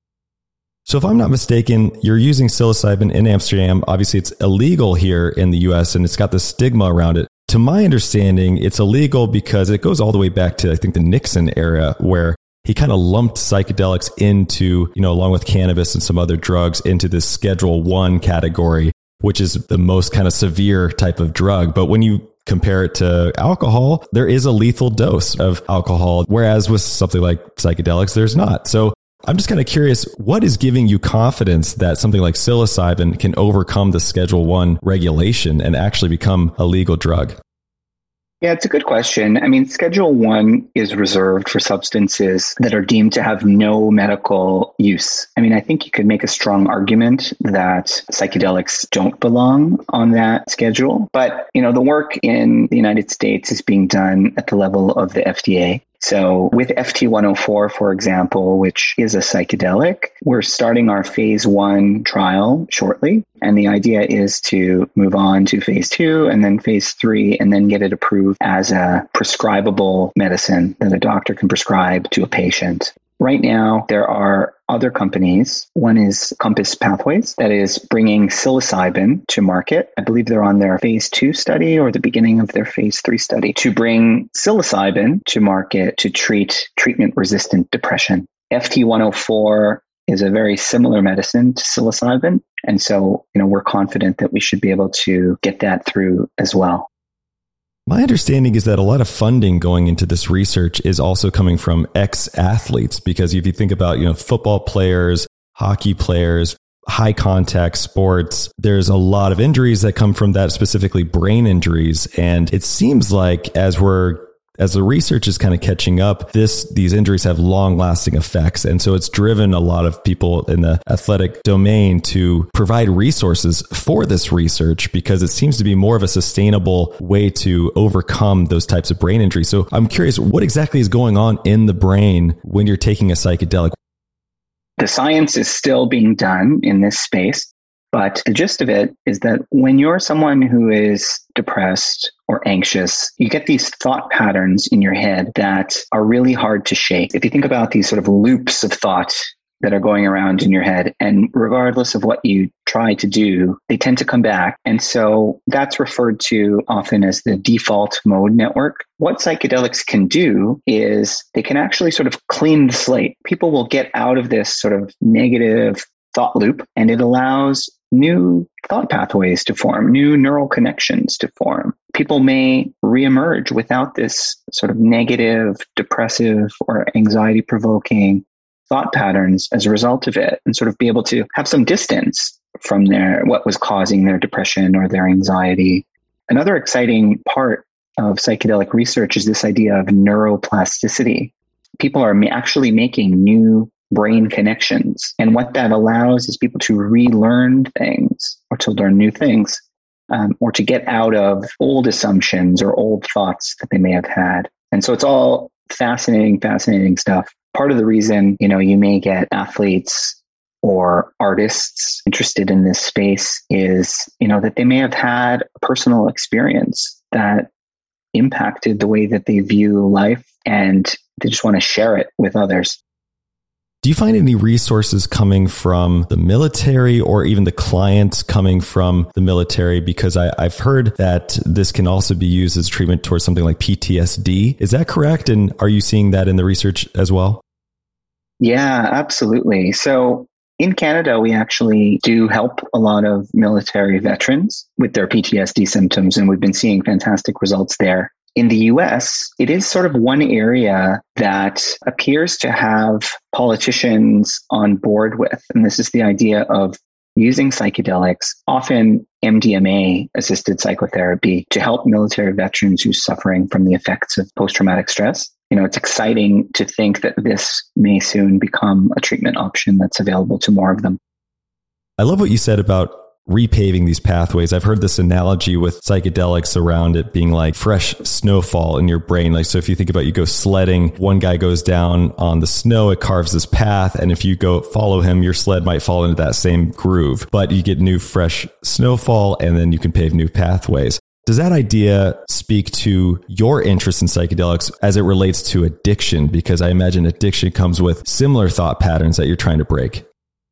B: So if I'm not mistaken, you're using psilocybin in Amsterdam. Obviously, it's illegal here in the US and it's got the stigma around it. To my understanding, it's illegal because it goes all the way back to, I think, the Nixon era, where he kind of lumped psychedelics into, along with cannabis and some other drugs, into this Schedule I category, which is the most kind of severe type of drug. But when you compare it to alcohol, there is a lethal dose of alcohol, whereas with something like psychedelics, there's not. So I'm just kind of curious, what is giving you confidence that something like psilocybin can overcome the Schedule I regulation and actually become a legal drug?
C: Yeah, it's a good question. I mean, Schedule I is reserved for substances that are deemed to have no medical use. I mean, I think you could make a strong argument that psychedelics don't belong on that schedule. But, the work in the United States is being done at the level of the FDA. So with FT104, for example, which is a psychedelic, we're starting our phase 1 trial shortly. And the idea is to move on to phase 2 and then phase 3 and then get it approved as a prescribable medicine that a doctor can prescribe to a patient. Right now, there are other companies. One is Compass Pathways that is bringing psilocybin to market. I believe they're on their phase 2 study or the beginning of their phase 3 study to bring psilocybin to market to treat treatment-resistant depression. FT104 is a very similar medicine to psilocybin. And so, we're confident that we should be able to get that through as well.
B: My understanding is that a lot of funding going into this research is also coming from ex-athletes, because if you think about, football players, hockey players, high contact sports, there's a lot of injuries that come from that, specifically brain injuries. And it seems like as the research is kind of catching up, these injuries have long lasting effects. And so it's driven a lot of people in the athletic domain to provide resources for this research, because it seems to be more of a sustainable way to overcome those types of brain injuries. So I'm curious, what exactly is going on in the brain when you're taking a psychedelic?
C: The science is still being done in this space, but the gist of it is that when you're someone who is depressed or anxious, you get these thought patterns in your head that are really hard to shake. If you think about these sort of loops of thought that are going around in your head, and regardless of what you try to do, they tend to come back. And so that's referred to often as the default mode network. What psychedelics can do is they can actually sort of clean the slate. People will get out of this sort of negative thought loop, and it allows new thought pathways to form, new neural connections to form. People may reemerge without this sort of negative, depressive, or anxiety-provoking thought patterns as a result of it, and sort of be able to have some distance from what was causing their depression or their anxiety. Another exciting part of psychedelic research is this idea of neuroplasticity. People are actually making new brain connections. And what that allows is people to relearn things, or to learn new things, or to get out of old assumptions or old thoughts that they may have had. And so it's all fascinating stuff. Part of the reason, you may get athletes or artists interested in this space is, that they may have had a personal experience that impacted the way that they view life, and they just want to share it with others.
B: Do you find any resources coming from the military, or even the clients coming from the military? Because I've heard that this can also be used as treatment towards something like PTSD. Is that correct? And are you seeing that in the research as well?
C: Yeah, absolutely. So in Canada, we actually do help a lot of military veterans with their PTSD symptoms, and we've been seeing fantastic results there. In the US, it is sort of one area that appears to have politicians on board with. And this is the idea of using psychedelics, often MDMA-assisted psychotherapy, to help military veterans who are suffering from the effects of post-traumatic stress. It's exciting to think that this may soon become a treatment option that's available to more of them.
B: I love what you said about repaving these pathways. I've heard this analogy with psychedelics around it being like fresh snowfall in your brain. Like, so if you think about, you go sledding, one guy goes down on the snow, it carves this path. And if you go follow him, your sled might fall into that same groove, but you get new fresh snowfall, and then you can pave new pathways. Does that idea speak to your interest in psychedelics as it relates to addiction? Because I imagine addiction comes with similar thought patterns that you're trying to break.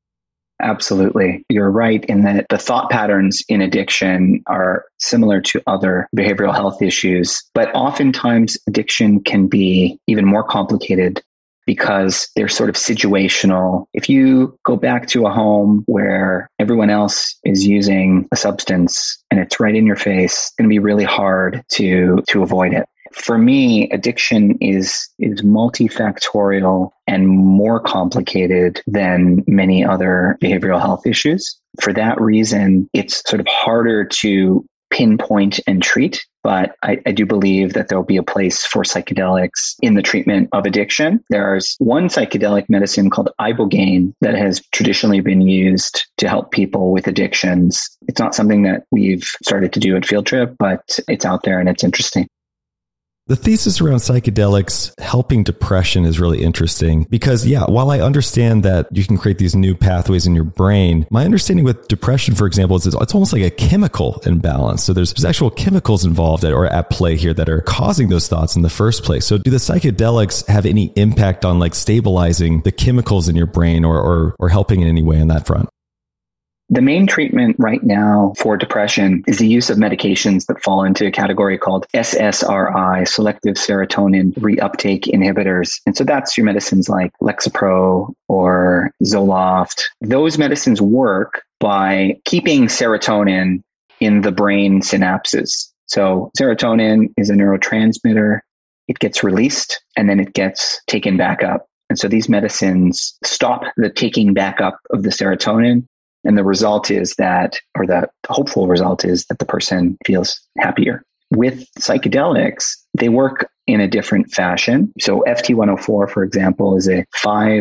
C: Absolutely. You're right in that the thought patterns in addiction are similar to other behavioral health issues, but oftentimes addiction can be even more complicated because they're sort of situational. If you go back to a home where everyone else is using a substance and it's right in your face, it's going to be really hard to avoid it. For me, addiction is multifactorial and more complicated than many other behavioral health issues. For that reason, it's sort of harder to pinpoint and treat, but I do believe that there'll be a place for psychedelics in the treatment of addiction. There's one psychedelic medicine called ibogaine that has traditionally been used to help people with addictions. It's not something that we've started to do at Field Trip, but it's out there and it's interesting.
B: The thesis around psychedelics helping depression is really interesting because, while I understand that you can create these new pathways in your brain, my understanding with depression, for example, is it's almost like a chemical imbalance. So there's actual chemicals involved or at play here that are causing those thoughts in the first place. So do the psychedelics have any impact on like stabilizing the chemicals in your brain or helping in any way on that front?
C: The main treatment right now for depression is the use of medications that fall into a category called SSRI, selective serotonin reuptake inhibitors. And so that's your medicines like Lexapro or Zoloft. Those medicines work by keeping serotonin in the brain synapses. So serotonin is a neurotransmitter. It gets released and then it gets taken back up. And so these medicines stop the taking back up of the serotonin. And the result is that, or the hopeful result is that the person feels happier. With psychedelics, they work in a different fashion. So FT104, for example, is a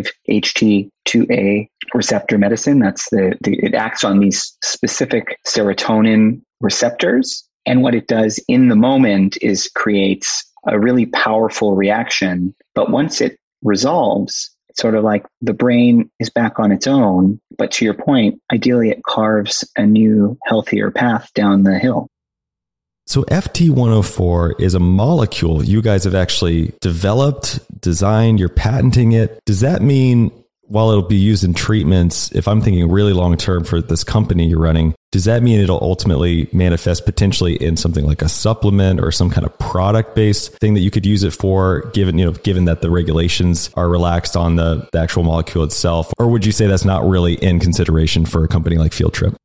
C: 5-HT2A receptor medicine. It acts on these specific serotonin receptors. And what it does in the moment is creates a really powerful reaction. But once it resolves, sort of like the brain is back on its own. But to your point, ideally it carves a new, healthier path down the hill.
B: So FT104 is a molecule you guys have actually developed, designed, you're patenting it. Does that mean while it'll be used in treatments, if I'm thinking really long term for this company you're running, does that mean it'll ultimately manifest potentially in something like a supplement or some kind of product-based thing that you could use it for, given that the regulations are relaxed on the actual molecule itself? Or would you say that's not really in consideration for a company like Field Trip?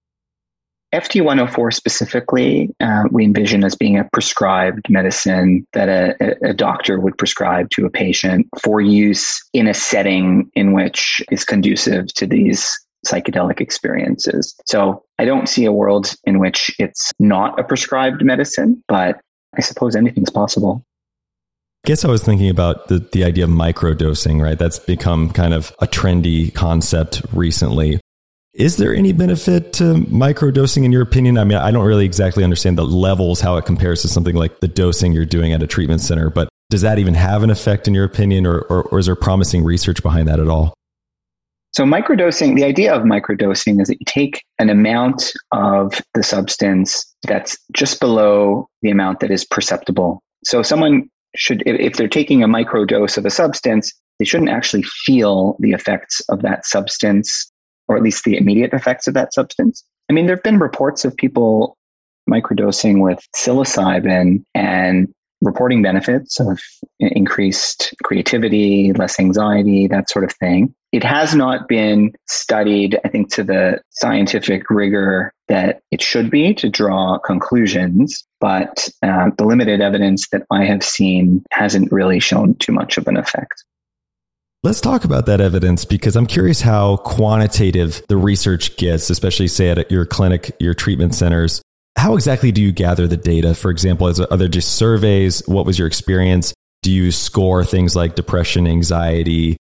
C: FT104 specifically, we envision as being a prescribed medicine that a doctor would prescribe to a patient for use in a setting in which is conducive to these psychedelic experiences. So I don't see a world in which it's not a prescribed medicine, but I suppose anything's possible.
B: I guess I was thinking about the idea of microdosing, right? That's become kind of a trendy concept recently. Is there any benefit to microdosing in your opinion? I mean, I don't really exactly understand the levels, how it compares to something like the dosing you're doing at a treatment center, but does that even have an effect in your opinion, or is there promising research behind that at all?
C: So microdosing, the idea of microdosing is that you take an amount of the substance that's just below the amount that is perceptible. So someone should, if they're taking a microdose of a substance, they shouldn't actually feel the effects of that substance, or at least the immediate effects of that substance. I mean, there have been reports of people microdosing with psilocybin and reporting benefits of increased creativity, less anxiety, that sort of thing. It has not been studied, I think, to the scientific rigor that it should be to draw conclusions, but the limited evidence that I have seen hasn't really shown too much of an effect.
B: Let's talk about that evidence, because I'm curious how quantitative the research gets, especially say at your clinic, your treatment centers. How exactly do you gather the data? For example, are there just surveys? What was your experience? Do you score things like depression, anxiety,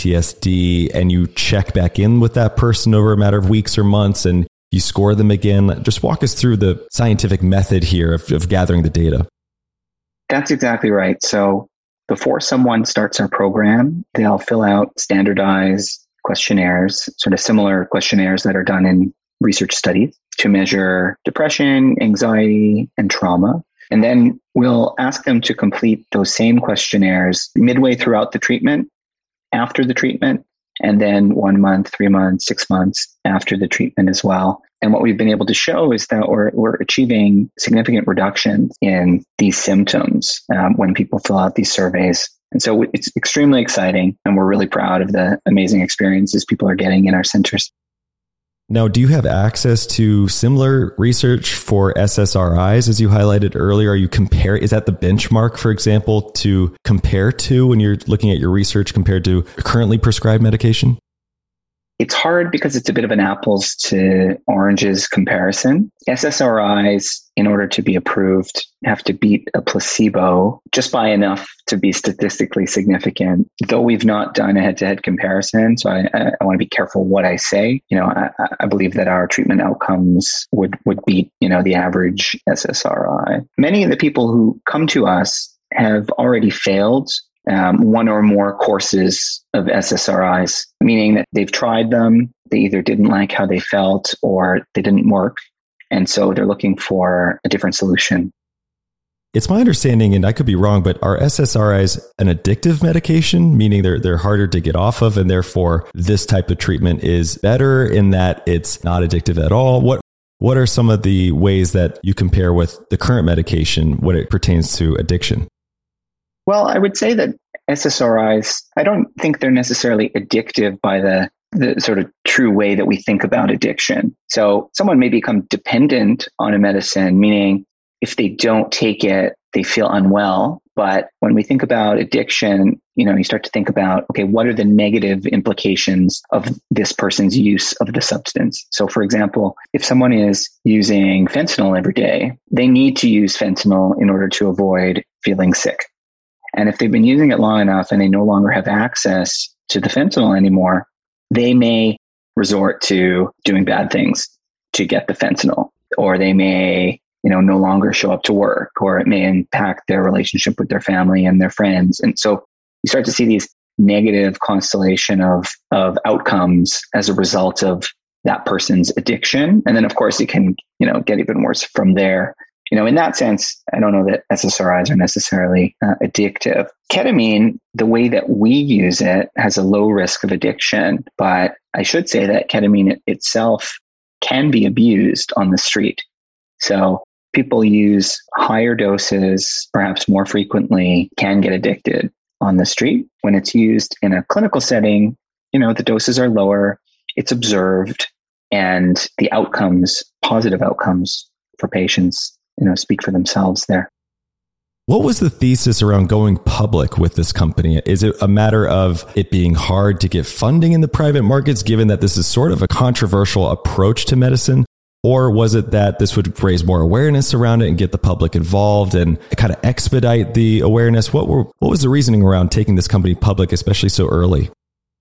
B: PTSD, and you check back in with that person over a matter of weeks or months and you score them again? Just walk us through the scientific method here of gathering the data.
C: That's exactly right. So before someone starts our program, they'll fill out standardized questionnaires, sort of similar questionnaires that are done in research studies to measure depression, anxiety, and trauma. And then we'll ask them to complete those same questionnaires midway throughout the treatment, after the treatment, and then 1 month, 3 months, 6 months after the treatment as well. And what we've been able to show is that we're achieving significant reductions in these symptoms when people fill out these surveys. And so it's extremely exciting, and we're really proud of the amazing experiences people are getting in our centers.
B: Now, do you have access to similar research for SSRIs, as you highlighted earlier? Is that the benchmark, for example, to compare to when you're looking at your research compared to currently prescribed medication?
C: It's hard because it's a bit of an apples to oranges comparison. SSRIs, in order to be approved, have to beat a placebo just by enough to be statistically significant, though we've not done a head-to-head comparison. So I want to be careful what I say. I believe that our treatment outcomes would beat, the average SSRI. Many of the people who come to us have already failed one or more courses of SSRIs, meaning that they've tried them, they either didn't like how they felt or they didn't work. And so they're looking for a different solution.
B: It's my understanding, and I could be wrong, but are SSRIs an addictive medication, meaning they're harder to get off of, and therefore this type of treatment is better in that it's not addictive at all? What are some of the ways that you compare with the current medication when it pertains to addiction?
C: Well, I would say that SSRIs, I don't think they're necessarily addictive by the sort of true way that we think about addiction. So someone may become dependent on a medicine, meaning if they don't take it, they feel unwell. But when we think about addiction, you start to think about, okay, what are the negative implications of this person's use of the substance? So for example, if someone is using fentanyl every day, they need to use fentanyl in order to avoid feeling sick. And if they've been using it long enough and they no longer have access to the fentanyl anymore, they may resort to doing bad things to get the fentanyl, or they may no longer show up to work, or it may impact their relationship with their family and their friends. And so you start to see these negative constellation of outcomes as a result of that person's addiction. And then of course it can, get even worse from there. In that sense, I don't know that SSRIs are necessarily addictive. Ketamine, the way that we use it, has a low risk of addiction, but I should say that ketamine itself can be abused on the street. So people use higher doses, perhaps more frequently, can get addicted on the street. When it's used in a clinical setting, the doses are lower, it's observed, and the outcomes, positive outcomes for patients, speak for themselves there.
B: What was the thesis around going public with this company? Is it a matter of it being hard to get funding in the private markets, given that this is sort of a controversial approach to medicine? Or was it that this would raise more awareness around it and get the public involved and kind of expedite the awareness? What was the reasoning around taking this company public, especially so early?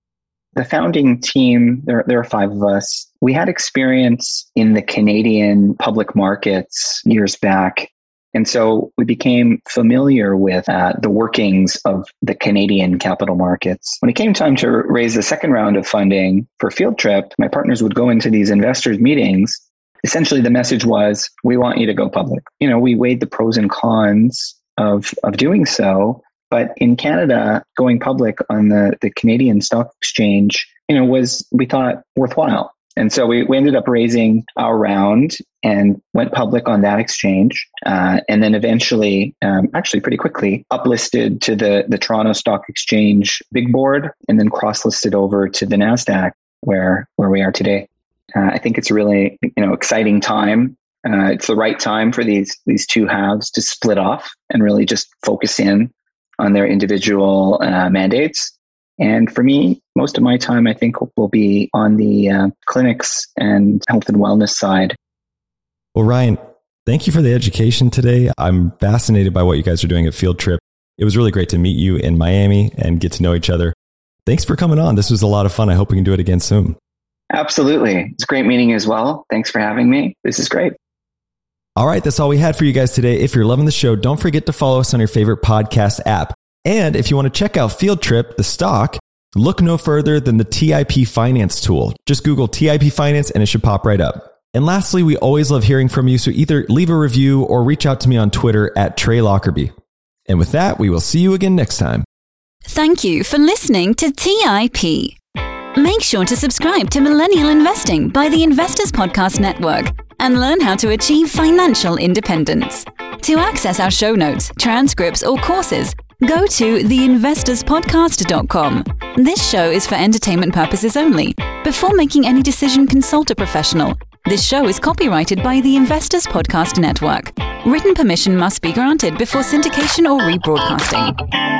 C: The founding team, there are 5 of us. We had experience in the Canadian public markets years back. And so we became familiar with the workings of the Canadian capital markets. When it came time to raise the second round of funding for Field Trip, my partners would go into these investors' meetings. Essentially, the message was, we want you to go public. We weighed the pros and cons of doing so. But in Canada, going public on the Canadian Stock Exchange, was, we thought, worthwhile. And so we ended up raising our round and went public on that exchange. And then eventually, actually pretty quickly, uplisted to the Toronto Stock Exchange Big Board, and then cross-listed over to the NASDAQ, where we are today. I think it's a really, exciting time. It's the right time for these two halves to split off and really just focus in on their individual mandates. And for me, most of my time, I think, will be on the clinics and health and wellness side.
B: Well, Ryan, thank you for the education today. I'm fascinated by what you guys are doing at Field Trip. It was really great to meet you in Miami and get to know each other. Thanks for coming on. This was a lot of fun. I hope we can do it again soon.
C: Absolutely. It's a great meeting as well. Thanks for having me. This is great.
B: All right, that's all we had for you guys today. If you're loving the show, don't forget to follow us on your favorite podcast app. And if you want to check out Field Trip, the stock, look no further than the TIP Finance tool. Just Google TIP Finance and it should pop right up. And lastly, we always love hearing from you, so either leave a review or reach out to me on Twitter at Trey Lockerbie. And with that, we will see you again next time.
A: Thank you for listening to TIP. Make sure to subscribe to Millennial Investing by the Investors Podcast Network and learn how to achieve financial independence. To access our show notes, transcripts, or courses, go to theinvestorspodcast.com. This show is for entertainment purposes only. Before making any decision, consult a professional. This show is copyrighted by the Investors Podcast Network. Written permission must be granted before syndication or rebroadcasting.